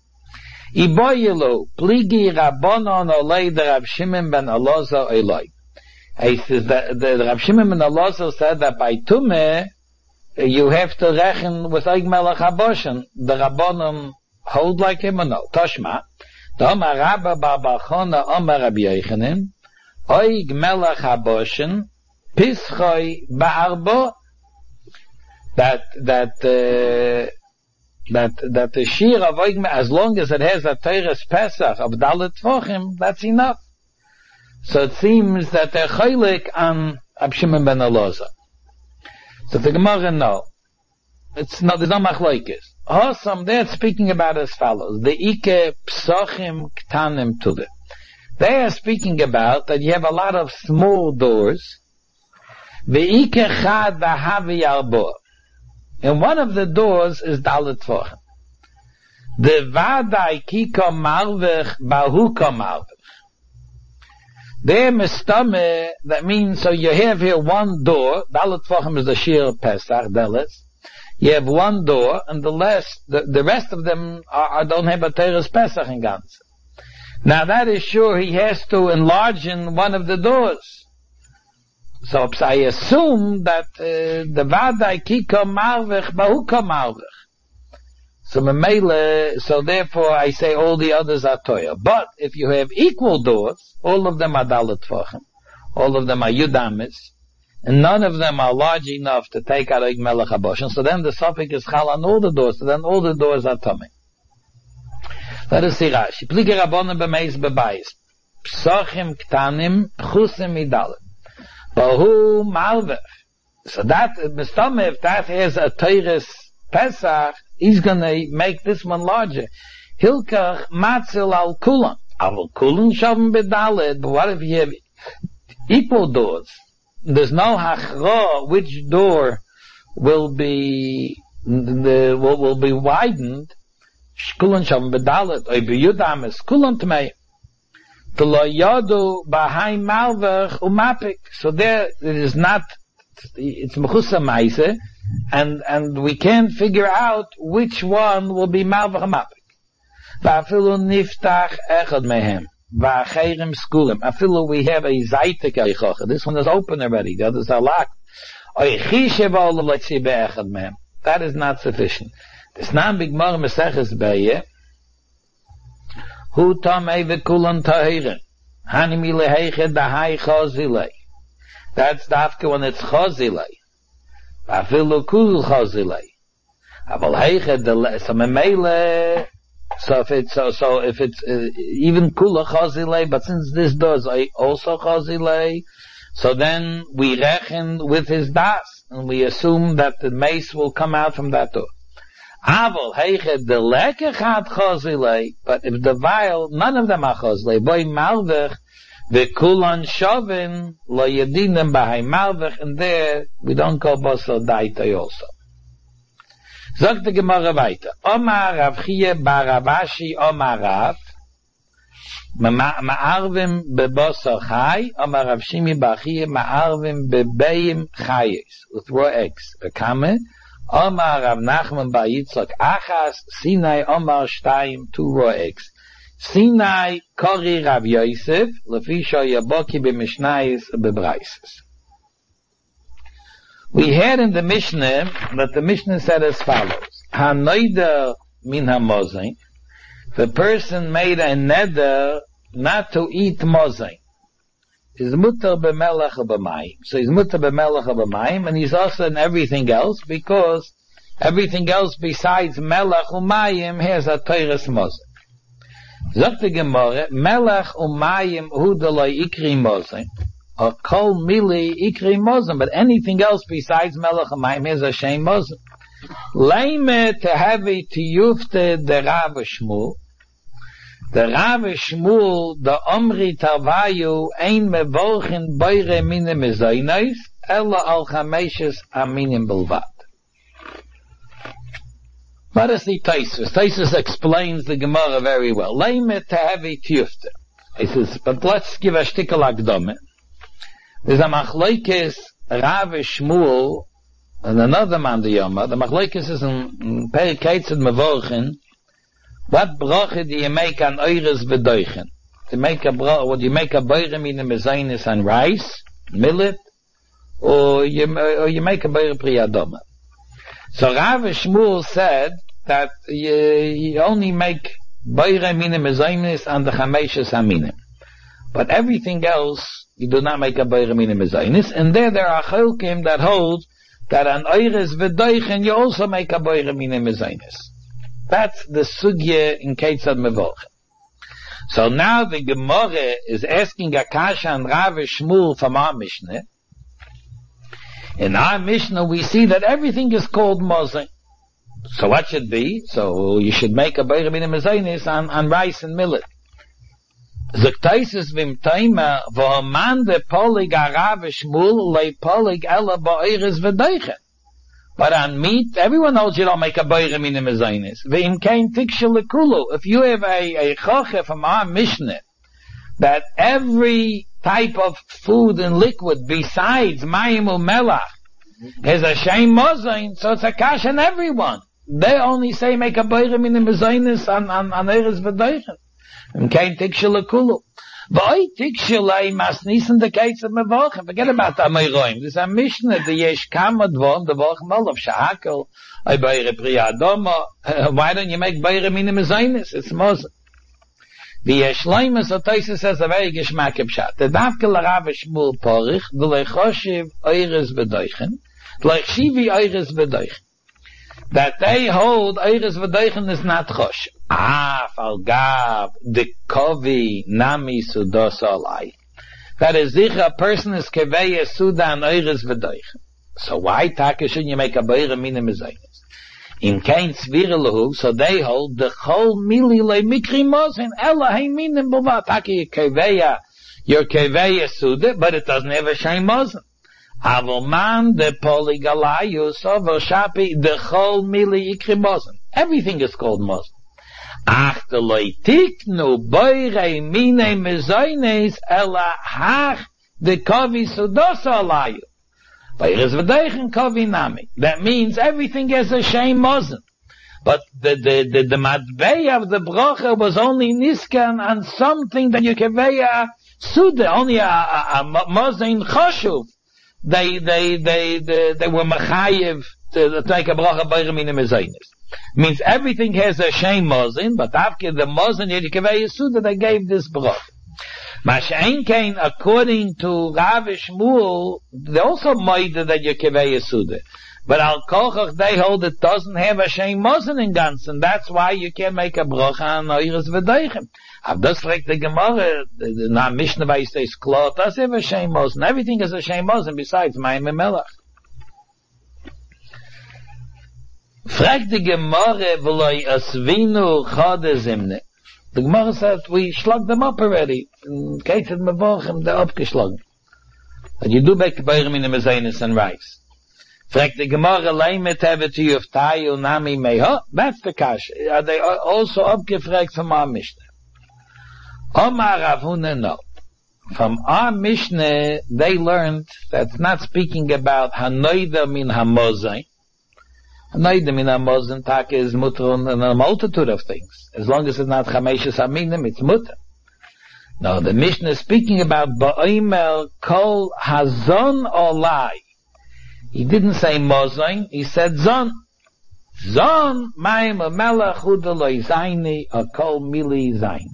Iboyelu, pligi rabbonon olei the Rav Shimon ben Elazar olei. He says that the Rav Shimon ben Elazar said that by Tumeh, you have to reckon with Oig Melech HaBoshen. The Rabbonim hold like him or no? Toshma. The Omar Rabba Bar Bar Chona Omar Rabbi Yochanan, Oig Melech HaBoshen, Pischoi Ba'arbo. That, that, uh, that, that the Shir of Oig, as long as it has a Teres Pesach of Dalet Tvochim, that's enough. So it seems that they're chaylik on Rab Shimon ben Elazar. So the Gemara, no. It's not, there's no machlokes. Hosam, they're speaking about as follows. The Ike Psochim Ktanim Tule. They are speaking about that you have a lot of small doors. The Ike Chad Vahavi Arbo. And one of the doors is Dalet Tvochim. The Vadai Kiko Marvech Bahuko Marvech. There mistame, that means, so you have here one door, Dalet Tvochim is the Shir Pesach, Delis. You have one door, and the rest, the, the rest of them are, are, don't have a Teres Pesach in Gans. Now that is sure he has to enlarge in one of the doors. So I assume that uh, the Vadai Kiko Marvech Bahuko Marvech. So memele, so therefore I say all the others are toya. But if you have equal doors, all of them are Dalet Tvochim, all of them are Yudamis, and none of them are large enough to take out Oig Melech HaBoshen. So then the suffix is chal on all the doors. So then all the doors are tomei. Let us see Rashi. Pligi Rabbonim b'meis b'bayis. Psochim ktanim pchusim midalet. Bahu malvech. So that, if that has a Teres Pesach, he's gonna make this one larger. Hilkach matzil al kulan. Al kulan shavim bedalet. But what if you have equal doors? There's no hachra which door will be the will, will be widened. Kulan shavim bedalet. Oy biyudam is kulan tmei. To lo yadu b'hai malvach umapik. So there it is not. It's mechusa maise. And, and we can't figure out which one will be malvach mapik. Va'afilu niftach echad mehem. Va'acherim skulim. Afilu we have a zaytik eichocha. This one is open already. The others are locked. Oichishe v'olam letzi be'echad mehem. That is not sufficient. This nam bigmar meseches beye. Hu tamei v'kulan tahirin. Hanimi leheched dahai chazilei. That's dafka when it's chazilei. Afilu kul chazilei. Aval heiche de so memele. So if it's so, so if it's uh, even kula chazilei, but since this does also chazilei, so then we reckon with his das, and we assume that the mace will come out from that door. Aval heiche de lekechat chazilei, but if the vial, none of them are chazilei. Boy malvech. The kulan shovin lo yedinim b'hai malvech, and there we don't call boso daitay also. Sagt the Gemara weiter. Omar Rav Chiyah bar Rav Ashi Omar Rav Ma'arvim bebasar chai, Amar Rav Shimi bar Chiya, Ma'arvim bebeim chayes, with raw eggs. V'kame, Amar Rav Nachman bar Yitzchak, Achas, Sinai, Amar Shtayim, two raw eggs. Sinai, Kori Rav Yosef, Lefisha Yaboki b'Mishnayis b'Braises. We had in the Mishnah, that the Mishnah said as follows, Hanoida min ha-mozain, the person made a neder not to eat mozain. Is mutter b'melech or b'mayim. So he's mutter b'melech or b'mayim, and he's also in everything else, because everything else besides melech u'mayim has a teures mozain. Zok the Gemara, melech u'mayim hu deloi ikri mozain, or kol mili ikri mozain, but anything else besides melech u'mayim has a shem mozain. Leime tehavi tiyufte de Rav Shmuel. The Rav Shmuel, the Omri Tarvayu, ein mevorchen beire mine mezainis, ella al chameshes aminim belvat. What is the Taisus? Taisus explains the Gemara very well. Leime tehavi tiyufte. He says, but let's give a shtickle akdome. There's a machlokes Rav Shmuel and another man the Yoma. The machlokes is in Periketz and Mevorchen. What bracha do you make on oires v'doichen? To make a bracha, would you make a boirem in the mezainis on rice, millet, or you, or you make a boirem priyadoma? So Rav Shmuel said that you, you only make boirem in the mezainis on the chameshes aminim. But everything else, you do not make a boirem in the mezainis. And there, there are cholkim that hold that on oires v'doichen you also make a boirem in the mezainis. That's the sugya in Ketzad Mevorchen. So now the Gemara is asking a kasha and Rav Shmuel from our Mishnah. In our Mishnah we see that everything is called mozain. So what should be? So you should make a boirem in mezainis on, on rice and millet. Zoktaisis vim taima v'oman de polig a Rav Shmuel le polig ela ba'oires v'doichen. But on meat, everyone knows you don't make a boirem in the mezainis. Ve'im kein tikshel lekulu. If you have a, a choche from our Mishnah, that every type of food and liquid besides mayim u'melach is a shem mozain, so it's a kash on everyone. They only say make a boirem in the mezainis on, on, on eres v'doichen. Ve'im kein tikshel lekulu. V'oi tikshelei masnisen de Ketzad Mevorchen. Forget about the Amoyroim. There's a Mishnah, the yesh kama dvom, the Vorchen Molov, shahakel, oi boire priyadoma. Why don't you make boire mine mezainis? It's mozain. The yesh leimus, so Toysa says a very geschmack pshat. The davke l'Rav Shmuel porich, the lechoshiv oires v'doichen, lechshivi oires v'doichen. That they hold oires v'doichen is not choshiv. Ah, falgav, the kovi, nami, sudos alai. That is, if a person is keveya, suda, and oires v'doichen. So why, taka, shouldn't you make a boirem mine mezainis? In kein tzvirelahu, so they hold, the chol mili le mikri mozain, ela hei minim bova. Taka, you keveya, you're keveya suda, but it doesn't have a shem mozain. Avol man, the poligalayu, so v'shapi, the chol mili ikri mozain. Everything is called mozain. Ach de loitiknu boire mine mezainis ela hach de kavi sudosa alayu. Boires v'doichen kavi nami. That means everything is a shem mozain. But the the the, the matbei of the bracha was only niskan on something that you keveya suda, only a, a, a mozain chashuv. They they they they, they were mechayev to take a bracha boire mine mezainis. Means everything has a shem mozain, but after the mozain yedikavei yisuda, they gave this brach. Masha'en kain, according to Rav Shmuel, they also made that yedikavei yisuda. But al kochach, they hold it doesn't have a shem mozain in Gans, and that's why you can't make a bracha on oires v'doichen. Av das like the Gemara, the na Mishnah by says klot, does have a shem mozain. Everything is a shem mozain besides mayim and melach. Frag the Gemara, v'loi asvinu chade zimne. The Gemara said, we slugged them up already. In Ketzad Mevorchen, they're upgeschlagen. And you do make boirem in the mezainis and rice. Frag the Gemara, leimet hevet you of tayu nami meha. That's the kash. Are they also upgefragt from our Mishnah? Omar Rav Huna, no. From our Mishnah, they learned that's not speaking about Hanoida min Hamozai. Hanoida min Hamozai, tak is mutter and a multitude of things. As long as it's not Chameshes Aminim, it's mutter. No, the Mishnah is speaking about Ba'omer Kol Hazon Olai. He didn't say Mozain, he said Zon. Zon, Maim Melech Hudaloi Zaini, or Kol Mili Zaini.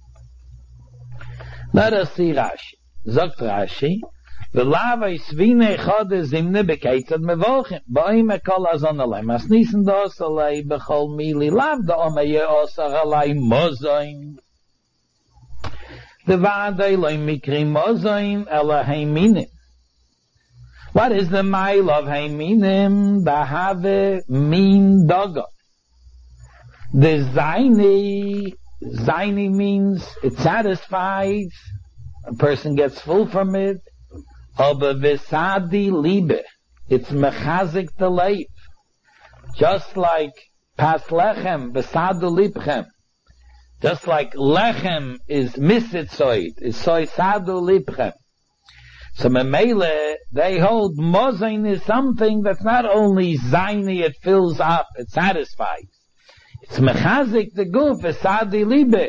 Let us see Rashi. Zogt Rashi, V'lava Isvine Chode Zimne Bekeitzad Mevolchim, Ba'omer Kol Hazon Olai, Mas Nissen Dos Olai, Bechol Mili, Lav Da Omer Ye Osar Olai Mozain. The Vadai Loi Mikri Mozain Ela Heiminim. What is the mile of Heiminim? The Have Min Doga. The Zaini, Zaini means it satisfies, a person gets full from it. Aber Vesadi Liebe, it's Mechazik the Leib. Just like Pas Lechem, Vesadu Libchem. Just like Lechem is Misitzoid, is Soy Sadu Libchem. So Memele, they hold Mozain is something that's not only Zaini, it fills up, it satisfies. It's Mechazik the Guf, Vesadi Libe.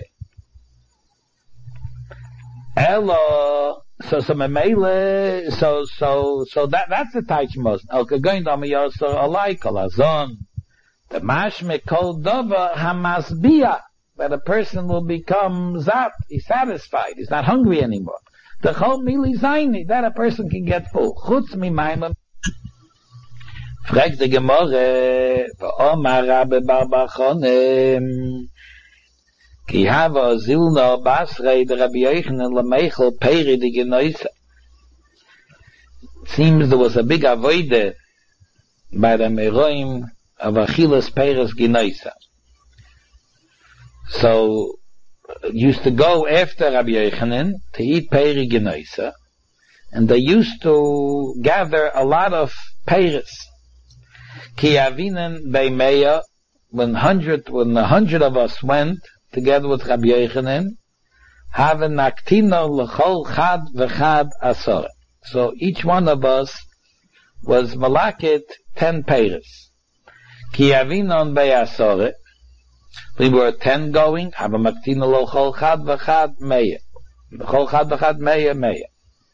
Elo, so so Memele, so so so that that's the Taich Mozain. El Kagoin Dami Yoso Alai Kol Azon. The Mashme Kol Dova Hamasbia. That a person will become zat, he's satisfied, he's not hungry anymore. The chol mili zaini, that a person can get full. Chutz mi maimam. Fragt the Gemara, v'omar Rabbe bar bar Chonem, ki hava zilno basrei de Rabbi Yochanan lemeichel peri de genoisa. It seems there was a big avoide by the Meroim of Achilas Peres genoisa. So, used to go after Rabbi Yochanan to eat peri genoisa, and they used to gather a lot of peris. Ki avinen beimeya, when hundred, when a hundred of us went together with Rabbi Yochanan, have naktino l'chol chad v'chad asor. So each one of us was malakit ten peris. Ki avinon be'asore. We were ten going, have a maktino lo chol chad v'chad meya. Chol chad v'chad meya meya.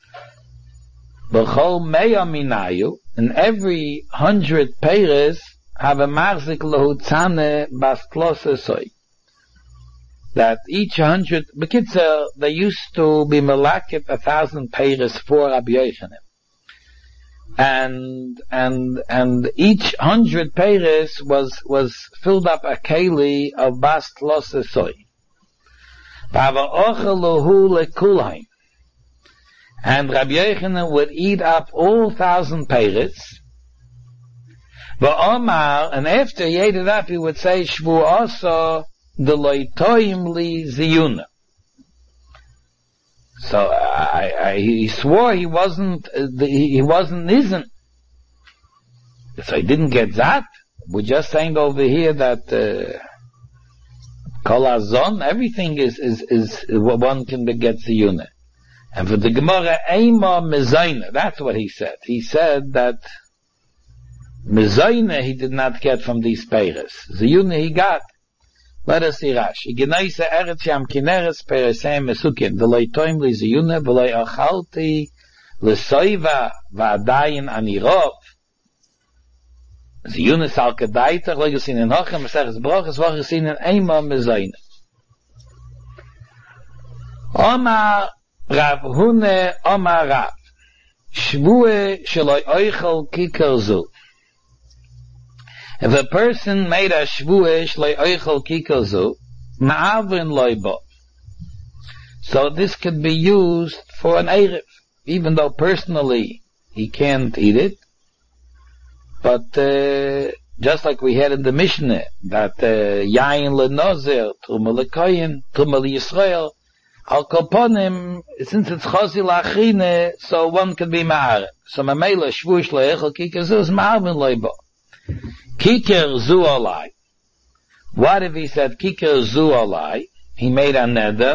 B'chol meya minayu, and every hundred peres have a marzik lehutzane bas klose soy. That each hundred, bekitzer, they used to be malakit a thousand peres for Rabbi Yochanan. And, and, and each hundred peres was, was filled up a keli of bas klose soy. And Rabbi Yochanan would eat up all thousand peres. But Omar, and after he ate it up, he would say, Shvu also the loitoim li ziyuna. So I, I, he swore he wasn't, uh, the, he wasn't nizen. So he didn't get that. We're just saying over here that kol uh, azon, everything is is is what one can get ziyuna. And for the Gemara, Eima Mezayna, that's what he said. He said that Mezayna he did not get from these peiros. Ziyuna he got. Let us see Rashi. Genaisa eretz yam kineres peresem mesukin. V'loi toim li ziyuna, v'loi achalti l'soiva v'adayin anirov. Ziyuna sal kedaitach, lo gesin in hochem, meseches broches, lo gesin in Eima Mezayna. Omar Rav Huna Omar Rav Shvue sheloi oichel kikar zu. If a person made a shvue sheloi oichel kikar zu, ma'avrin loibo. So this could be used for an erev, even though personally he can't eat it. But uh, just like we had in the Mishnah, that yain lenozir, truma lekoyin, truma liyisrael, Al koponim, since it's chosi lachine, so one can be ma'areb. So mamela shvush le'echel kikar zu is ma'arvin loibo. Kikar zu olai. What if he said kikar zu olai? He made a neder,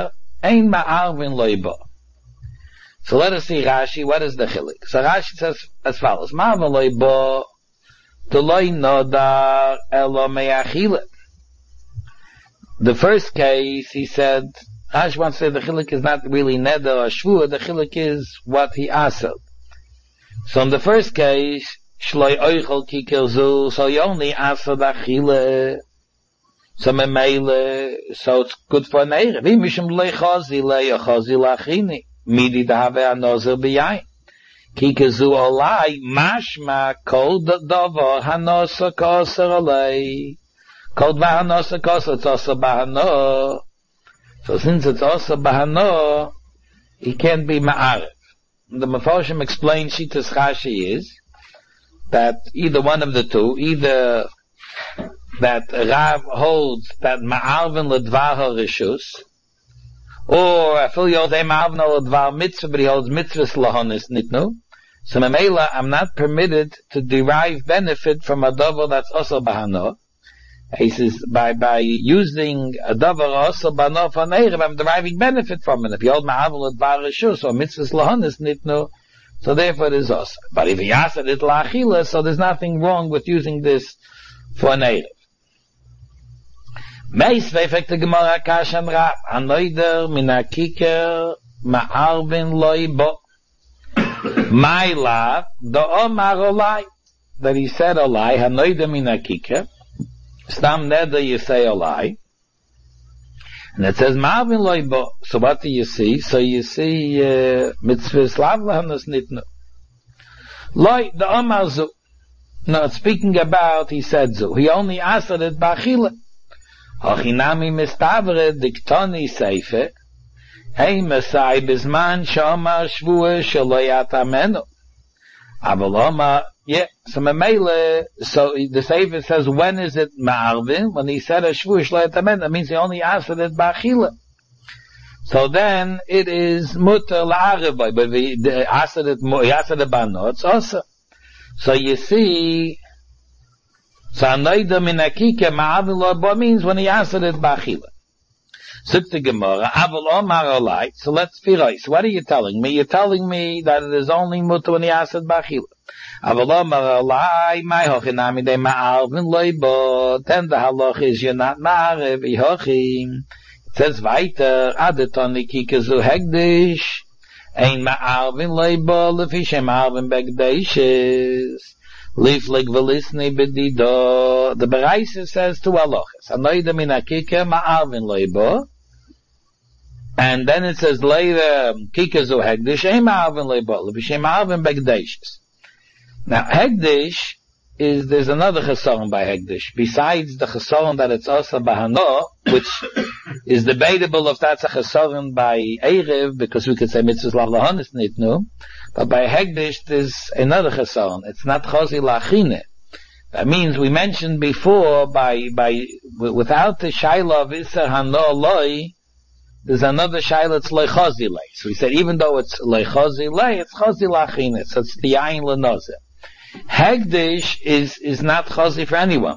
Ein ma'arvin loiba. So let us see Rashi, what is the chilik? So Rashi says as follows, ma'arvin loiba, T'loi nodar elo me'achile. The first case, he said, Rashi wants to say the chilik is not really neder or shvua, the chilik is what he asked. So in the first case, shloi oichel kiker zu, so he only asked the achile, so memele, so it's good for an eire. Vi mishum lei chazile, ya chazile achini, midi dahave anozer b'yayin. Kiker zu olai, mashma kol davar hanosa koser olai. Kol bahanosa koser, it's also bahano. So since it's also bahano, he can't be ma'arif. The Mefarshim explains Shitas Rashi is that either one of the two, either that Rav holds that ma'arvin ledvar ha-rishus, or afil yodei ma'arvin ledvar mitzvah, but he holds mitzvahs lahonis nitnu. So memela, I'm not permitted to derive benefit from a davar that's also bahano. He says, by, by using a davar also bahano for neirev, I'm deriving benefit from it. If you hold ma'arvin ledvar rishus, or mitzvahs lahonis nitnu, so therefore it is also. But if he asks it la'achila, so there's nothing wrong with using this for neirev. Meis ve'efekt the Gemara kashan rab, anoider min hakiker ma'arvin loi bo. My love, the omar olai, that he said olai, hanoider min hakiker, stam neder you say olai, and it says ma'arvin loi bo. So what do you see? So you see mitzvah slav lahanas nitnu. Loi, the omar zu. No, speaking about, he said zu. He only answered it ba'achila. Hachinami mistavre diktoni seife, hey mesai bizman shomar shvua shelo yatamenu. Avaloma, yeah, so memele, so the seife says, when is it ma'arvin? When he said a shvua shelo yatamenu, that means he only answered it ba'achila. So then, it is mutter la'arevai, but he answered it, he answered it ba'not, also. So you see, so anoida min hakike ma'avil lo bo means when he answered it ba'achila. Suk the Gemara, avil omar olai, so let's figure out. So what are you telling me? You're telling me that it is only mutter when he answered ba'achila. Avil omar olai, my hochinami de ma'avil lo bo, then the halach is you're not ma'arev, ihochim. It says weiter, adetoni kikezu hegdish, ein ma'avil lo bo, lefi shem ma'avil begdeishes. Leaf like velisni bedido. The Beraisa says two halachas. Anoida min hakike ma'arvin leibo. And then it says later, kike zu hegdish, ein ma'arvin leibo. Levishem ma'arvin begdeishes. Now, hegdish is, there's another chesaron by hegdish. Besides the chesaron that it's also bahano, which is debatable if that's a chesaron by Erev, because we could say mitzvahs lahanis nitnu. But by hegdish, there's another chesaron. It's not chazi lachine. That means we mentioned before by by without the shaila of iser hano loy, there's another shaila it's loy chazi lay. So we said even though it's loy chazi lay, it's chazi lachine. So it's the ayin lenoze. Hegdish is is not chazi for anyone.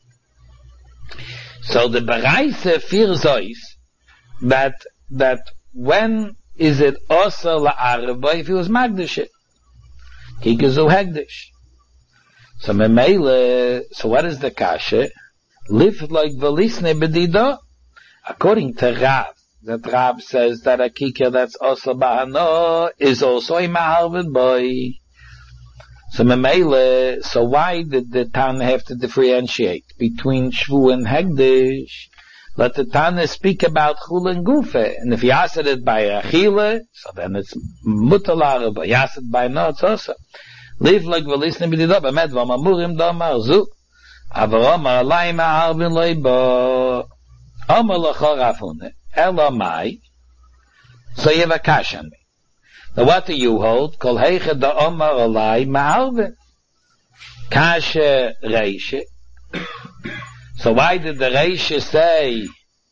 So the Beraisa fears that that when is it also la'arba if he was magdish it? Kikezu hegdish. So memele, so what is the kasha? Live like velisne bedido. According to Rav, that Rav says that a kike that's also bahano is also a ma'arvid boy. So memele, so why did the Tana have to differentiate between shvu and hegdish? Let the Tana speak about chul and gufe. And if he asked it by achile, so then it's mutalar, but he asked it by no, it's also. Live like velisne b'dido, b'med v'amamurim domar zu. Avaromar alay ma'arvin loibo. Omar l'chor afune. Elamai. So you have a kash on me. Now what do you hold? Kol heiche da omar alay ma'arvin. Kasha reishe. So why did the Reisha say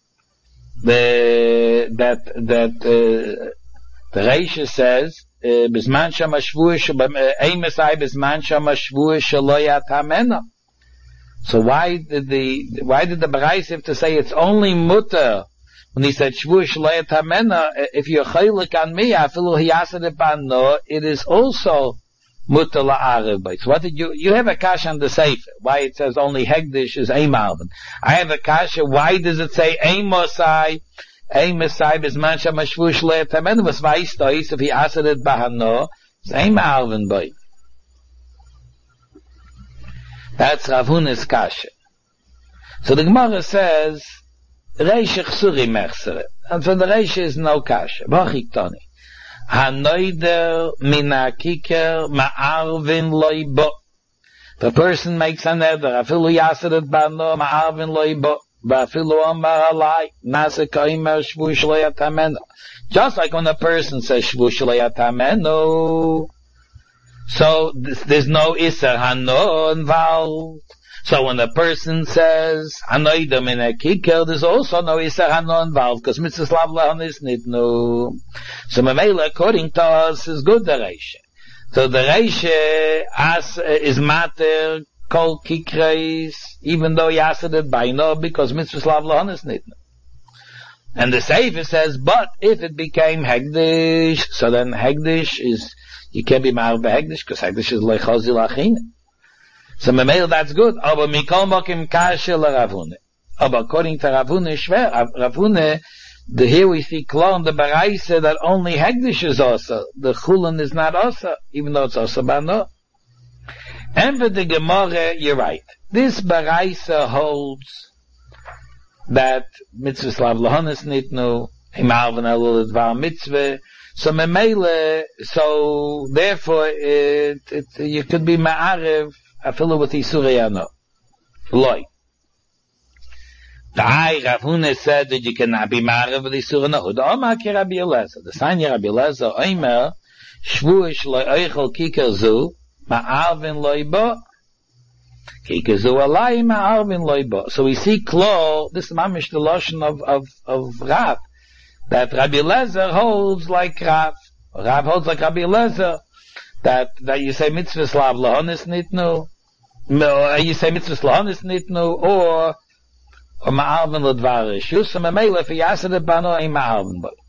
the, that that uh, the Reisha says bisman shama shvuah ein mesai bisman shama shvuah shelo yatamena? So why did the why did the Beraisa have to say it's only mutter when he said, Shvu Shlei Tamena, if you're chaylik on me, afilu hiyasid bano, it is also mutter la'arev bait. So what did you, you have a kasha on the Sefer, why it says only Hegdish is Ein Malvin. I have a kasha, why does it say Ein Mosai, Ein Mosai, Bisman Shama Shvu Shlei Tamena, was weiß da ist, if he asid it bahano, it's Ein Malvin bait. That's Rav Huna's kasha. So the Gemara says, Reish Chsuri Mechsere. And for the Reish is no kasha. Bachiktoni. Hanoider mina kiker ma'arvin loibo. The person makes a neder, afilu yasedet bano ma'arvin loibo. Va'afilu omar alai, nasa kaimer shvu shlei atameno. Just like when a person says shvu shlei atameno, so there's no iser hano involved. So when a person says hanoider mina kiker, there's also no iser hano involved, because mitzvah slav lahon is nitnu. So Mamela, according to us, is good the Reisha. So the Reisha as uh, is matter kol kikreis, even though he asked it by no, because mitzvah slav lahon is nitnu. And the Sefer says, but if it became Hegdish, so then Hegdish is, you can't be married by Hegdish, because Hegdish is lechazi lachine. So Mamela, that's good. Aber mikol mokim kasha la Rav Huna. Aber according to Rav Huna, shver, Rav Huna, the, here we see klar in the Baraisa that only Hegdish is also. The Chulun is not also, even though it's also Bano. And for the Gemara, you're right. This Baraisa holds that mitzvah slav lahonis nitnu, imalvan alul advar mitzvah. So memele, so therefore it, it, you could be ma'arev afilu with isureyano. Loi. The Ai Rav Huna said that you cannot be ma'arev with isureyano. The Omar ki Rabbi Elazar. The Sanya Rabbi Elazar oimer shvu ish lo eichel kikar zu ma'arvin lo ibo. Kikar zu alai ma'arvin lo ibo. So we see klo, this is mamish the lotion of, of, of Rav, that Rabbi Elazar holds like Rav. Rav holds like Rabbi Elazar, that, that you say mitzvah slav lahonis nitnu, no, you say mitzvah lahonis nitnu, or, or ma'arvin l'dvar rishus, and memela, if he yased it bano, ein ma'arvin bo.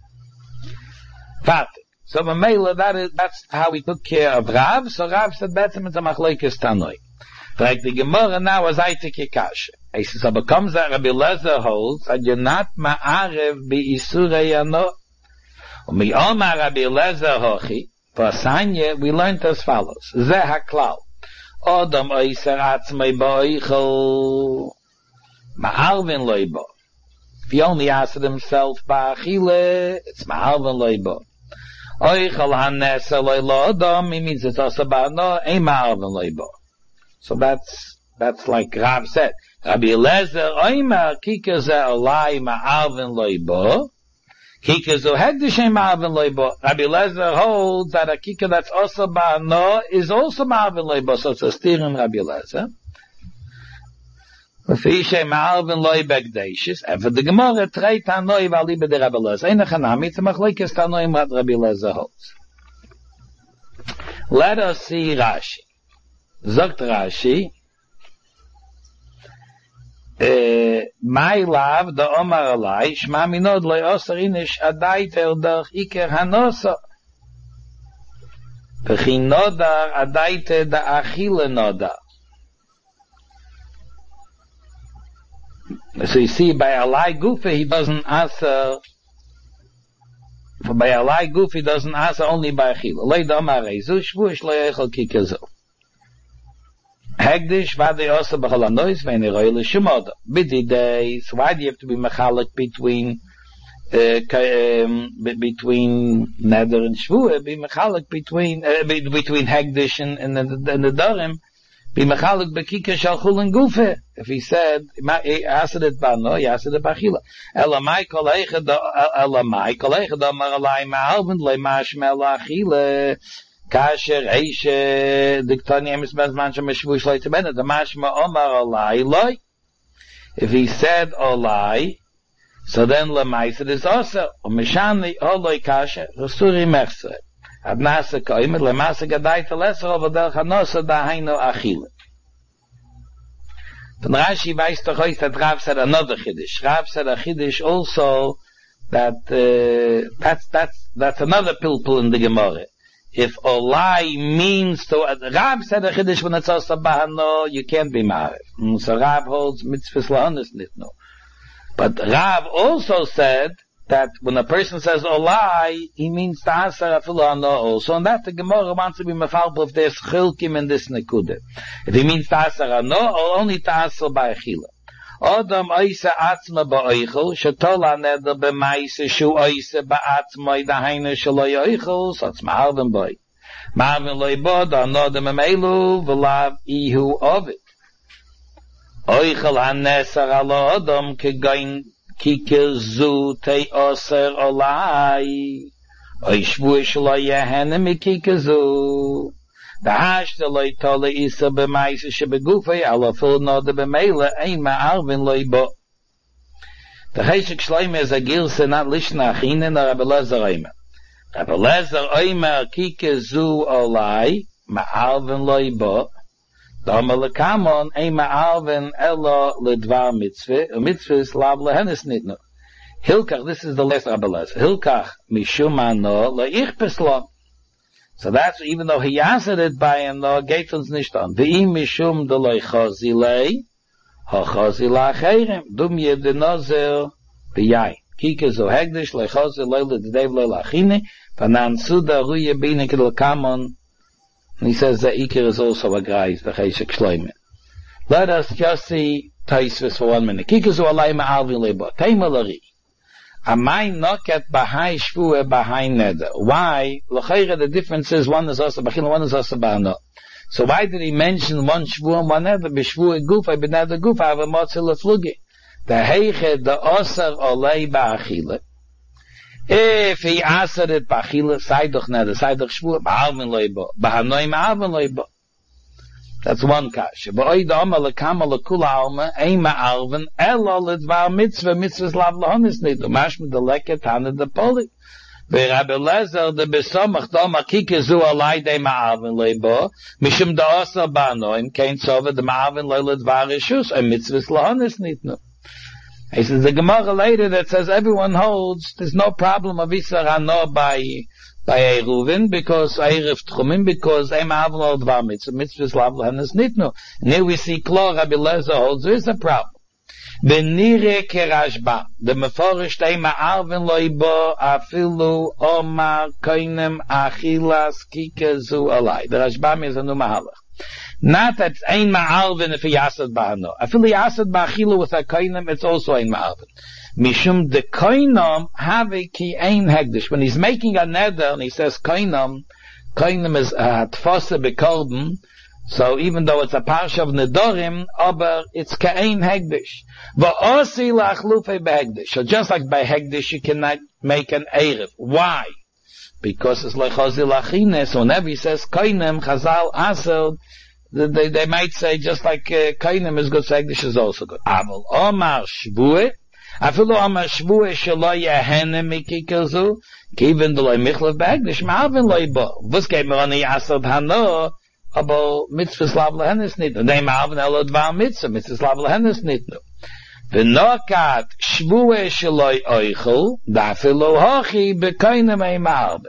Fatik. So memela, that is, that's how we took care of Rav, so Rav said, betzim it's a machlekes tanoi. Like the Gemara now was Aitik Yekasha. He says, so becomes that Rabbi Elazar holds, that you're not ma'arev bi-isurei yano. Umi omar Rabbi Elazar hochi, for Sanya, we learned as follows. Zeh haklal. Odom oiser atzmei ba'oichel ma'arvin loibo. If he only asked himself ba'achile, it's ma'arvin loibo. Oichel hanesa loilo odom, it means it's also ba'ano, ein ma'arvin loibo. So that's, that's like Rav said. Rabbi Elazar, oimer, kikar ze olai ma'arvin loibo. Kikar zo hegdish ein ma'arvin loibo. Rabbi Elazar holds that a kikar that's also ba'ano is also ma'arvin loibo. So it's a steer in Rabbi Elazar. V'fishay ma'arvin loibo gdeishis. And for the Gemara, trei tanoi v'alibe de Rabbi Elazar. Ein echanami, it's a machlekes tanoi what Rabbi Elazar holds. Let us see Rashi. Sagt Rashi, my love, the Omar Alai, Shma minod loy osar inish adaiter derch iker hanosa. V'chi nodar adaiter da achile nodar. So you see, by Alai Gufa, he doesn't answer, by Alai Gufa, he doesn't answer only by achile. Lei da Omar Reizu, shvush loy echel kikezo. Hegdish vade also b'chol hanois v'eni roi l'shumoda. B'di days, why do you have to be mechalik between uh, um, between neder and shvua? Be mechalik between uh, be, between Hegdish and, and, and, and the darim. Be mechalik b'kika shal chul and gufe. If he said, asid it b'ano, asid it b'achila. Elamai kol eichad, elamai kol eichad amar alai ma'alvin le mashmel achila. Kasher Eishe Diktani Emes Bezman Shemeshvu Shloi Tebena the Mashma Omar Olai Loi. If he said Olai, so then Lamais it is also Umishani Oloi Kasher Rasuri Mechse Ad Nasa Koimet Lamasa Gadaita Lesser over Del Chanosa Dahaino Achile. Von Rashi weiß doch euch, that Rav said another Chiddush. Rav said a Chiddush also, that, uh, that's, that's, that's another pilpul in the Gemara. If Olai means to, uh, Rav said a Chiddush when it's also Bahano, you can't be married. So Rav holds mitzvahs lahanis nitno. But Rav also said that when a person says Olai, he means Ta'asar Afilano also, and that the Gemara wants to be mefalpul if there's chilkim in this nekude. If he means Ta'asar Ano, or only Ta'asar by Achila. Adam oise atzma ba'oichel, shetola neder b'maise shu oise ba'atzma dahainu shelo yoichel, so it's ma'arvin boi. Ma'arvin loi bo, da nodem emelu, v'lav ihu ovid. Oichel haneser alo Adam, kegoin kike zu te oser olai. Oishvu shelo yehene mi kike zu. The hash the loy tole isa b'maisa shebegufay ala fil node b'meila ein ma'arvin loy bo. The cheshek shloime is a gilse not lishna achine na Rabbi Lezer oimer. Rabbi Lezer oimer kike zu olai ma'arvin loy bo. Dama lekamon ein ma'arvin elo ledvar mitzvah u mitzvahs lav lehenes nitno. Hilkach, this is the last Rabbi Lezer. Hilkach mishum ano le'ich peslon. So that's, even though he answered it by an no, geht uns nicht an. V'im mishum de loy chazilei, ha chazila acherem, dum ye de nozer b'yai. Kike zo hegdish, loy chazilei le dedev loy lachine, v'nan suda ruye bine kedel kamon. And he says that Iker is also a grais, the cheshek shloime. Let us just see Taisvis for one minute. Kike zo alay ma'alvin lebo. Teima lari. Amai noket bahai shvue bahai neder. Why? L'chayre, the difference is one is also bachil, one is also bahano. So why did he mention one shvue and one neder? B'shvue gufa, b'neder gufa, have a motzil flugi. The heiche, the osar olei ba'achile. If he aser it ba'achile, say doch neder, say doch shvue, ba'alvin loibo. Bahanoi ma'alvin loibo. That's one kasha. But oi da ama lekama lekula alma, ein ma'alven, elo ledvar mitzvah, mitzvahs lav lahonis nidu. Mashma de leket hana de poli. Ve Rabbi Lezer de besomach da ama kike zu alai de ma'alven leibo, mishum da osa ba'anoim, kein sova de ma'alven loi ledvar ishus, ein mitzvahs lahonis nidu. He says, the Gemara later that says everyone holds, there's no problem of Isar Hano by by Eruvin, because Erev Tchumim, because Eim Avlod Var Mitzvah, Mitzvahs Lav Lahanis Nitnu. And here we see Klor Rabbi Lezer holds, there is a problem. Benire Kerashba, the Meforish Eim Avlod Loibo, Afilu, Omar, Koinem, Achilas, Kikezu, Alai. The Rashbam is a new Mahalach. Not that it's Ein Ma'alvin if he Yasad Ba'ano. Afilu Yasad Ba'achilu with a Koinem, it's also Ein Ma'alvin. Mishum de koinam have ki ein hegdish. When he's making a neder and he says koinam, koinam is a tfasa bekorben, so even though it's a parsha of nedorim, aber it's ka ein hegdish. Va'osi lachlufe behegdish. So just like by hegdish you cannot make an erev. Why? Because it's like chazi lachine, so whenever he says koinam, chazal asel, they, they might say just like uh, koinam is good, so hegdish is also good. Aval omar shvueh, Afilu am shvue shelo yehene mikikazu, given the loy michlav bagdish ma'avin loy bo. Vus gave me oni asad hano, abo mitzvahs lav lehenes nitnu. Nei ma'avin elo dvar mitzvah, mitzvahs lav lehenes nitnu. V'nokat shvue shelo oichel, dafilu hochi bekoinem ei ma'avin.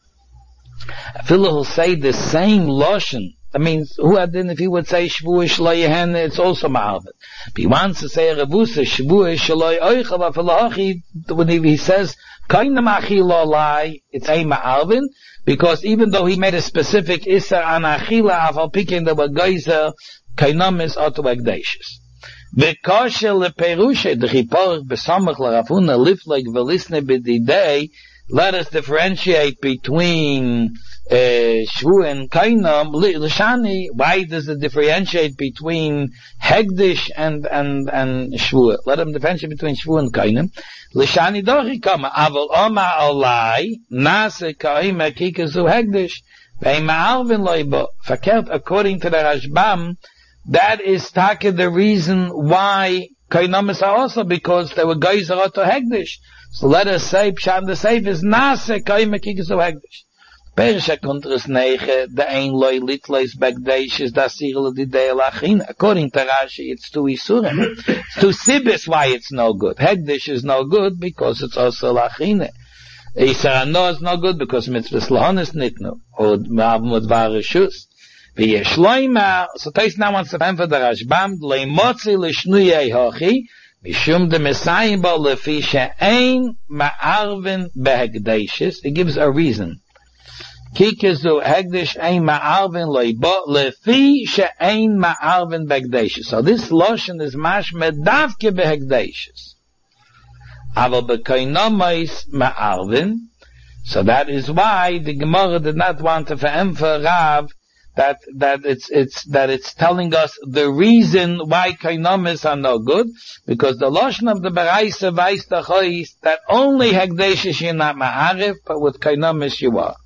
Afilu will say the same lotion. That means, who had then if he would say shvua shaloi yehene, it's also ma'alvin. If he wants to say a revusa, shvua shaloi oichav afalachi, when he says, kainam achila lai, it's a ma'alvin, because even though he made a specific isser an achila, afal pikin the bagayzer, kainam is oto agdacious. V'koshe leperushe, the chiporach besamach l'rafuna, lifleg v'lisne b'didei, let us differentiate between Uh, Shvu and Kainam, Lishani, why does it differentiate between Hegdish and, and, and Shvu? Let him differentiate between Shvu and Kainam. Lishani Dochi Kama, Aval Oma Olai, Nase Kaim Akikazu Hegdish, Veima Alvin Loibo. Verkehrt, according to the Rashbam, that is taka the reason why Kainam is also, because they were Geizer to Hegdish. So let us say, Pshan the Seif is Nase Kaim Akikazu Hegdish. Perisha Kuntras Nege, the ein loy litleis begdeishes da sigel di de lachin. According to Rashi, it's two isurim. It's two sibis why it's no good. Hegdish is no good because it's also lachine. Isra no is no good because mitzvahs lahonis nitnu. Or ma'avmud varishus. V'yesh loima, so Tais now wants to emphasize the Rashbam, leimotzi l'shnuyei hochi, mishum de mesayim bo lefi she'ein ma'arvin behegdeishes. It gives a reason. Kikezu hegdish ein ma'arvin leibo lefi she'ein ma'arvin behegdeishes. So this lotion is mashme davke behegdeishes. Aval bekoinomais ma'arvin. So that is why the Gemara did not want to emphasize Rav that that it's it's that it's telling us the reason why kainomis are no good, because the lotion of the Baraisa Vais Tachois that only hegdeshes you're not ma'arif, but with kainomis you are.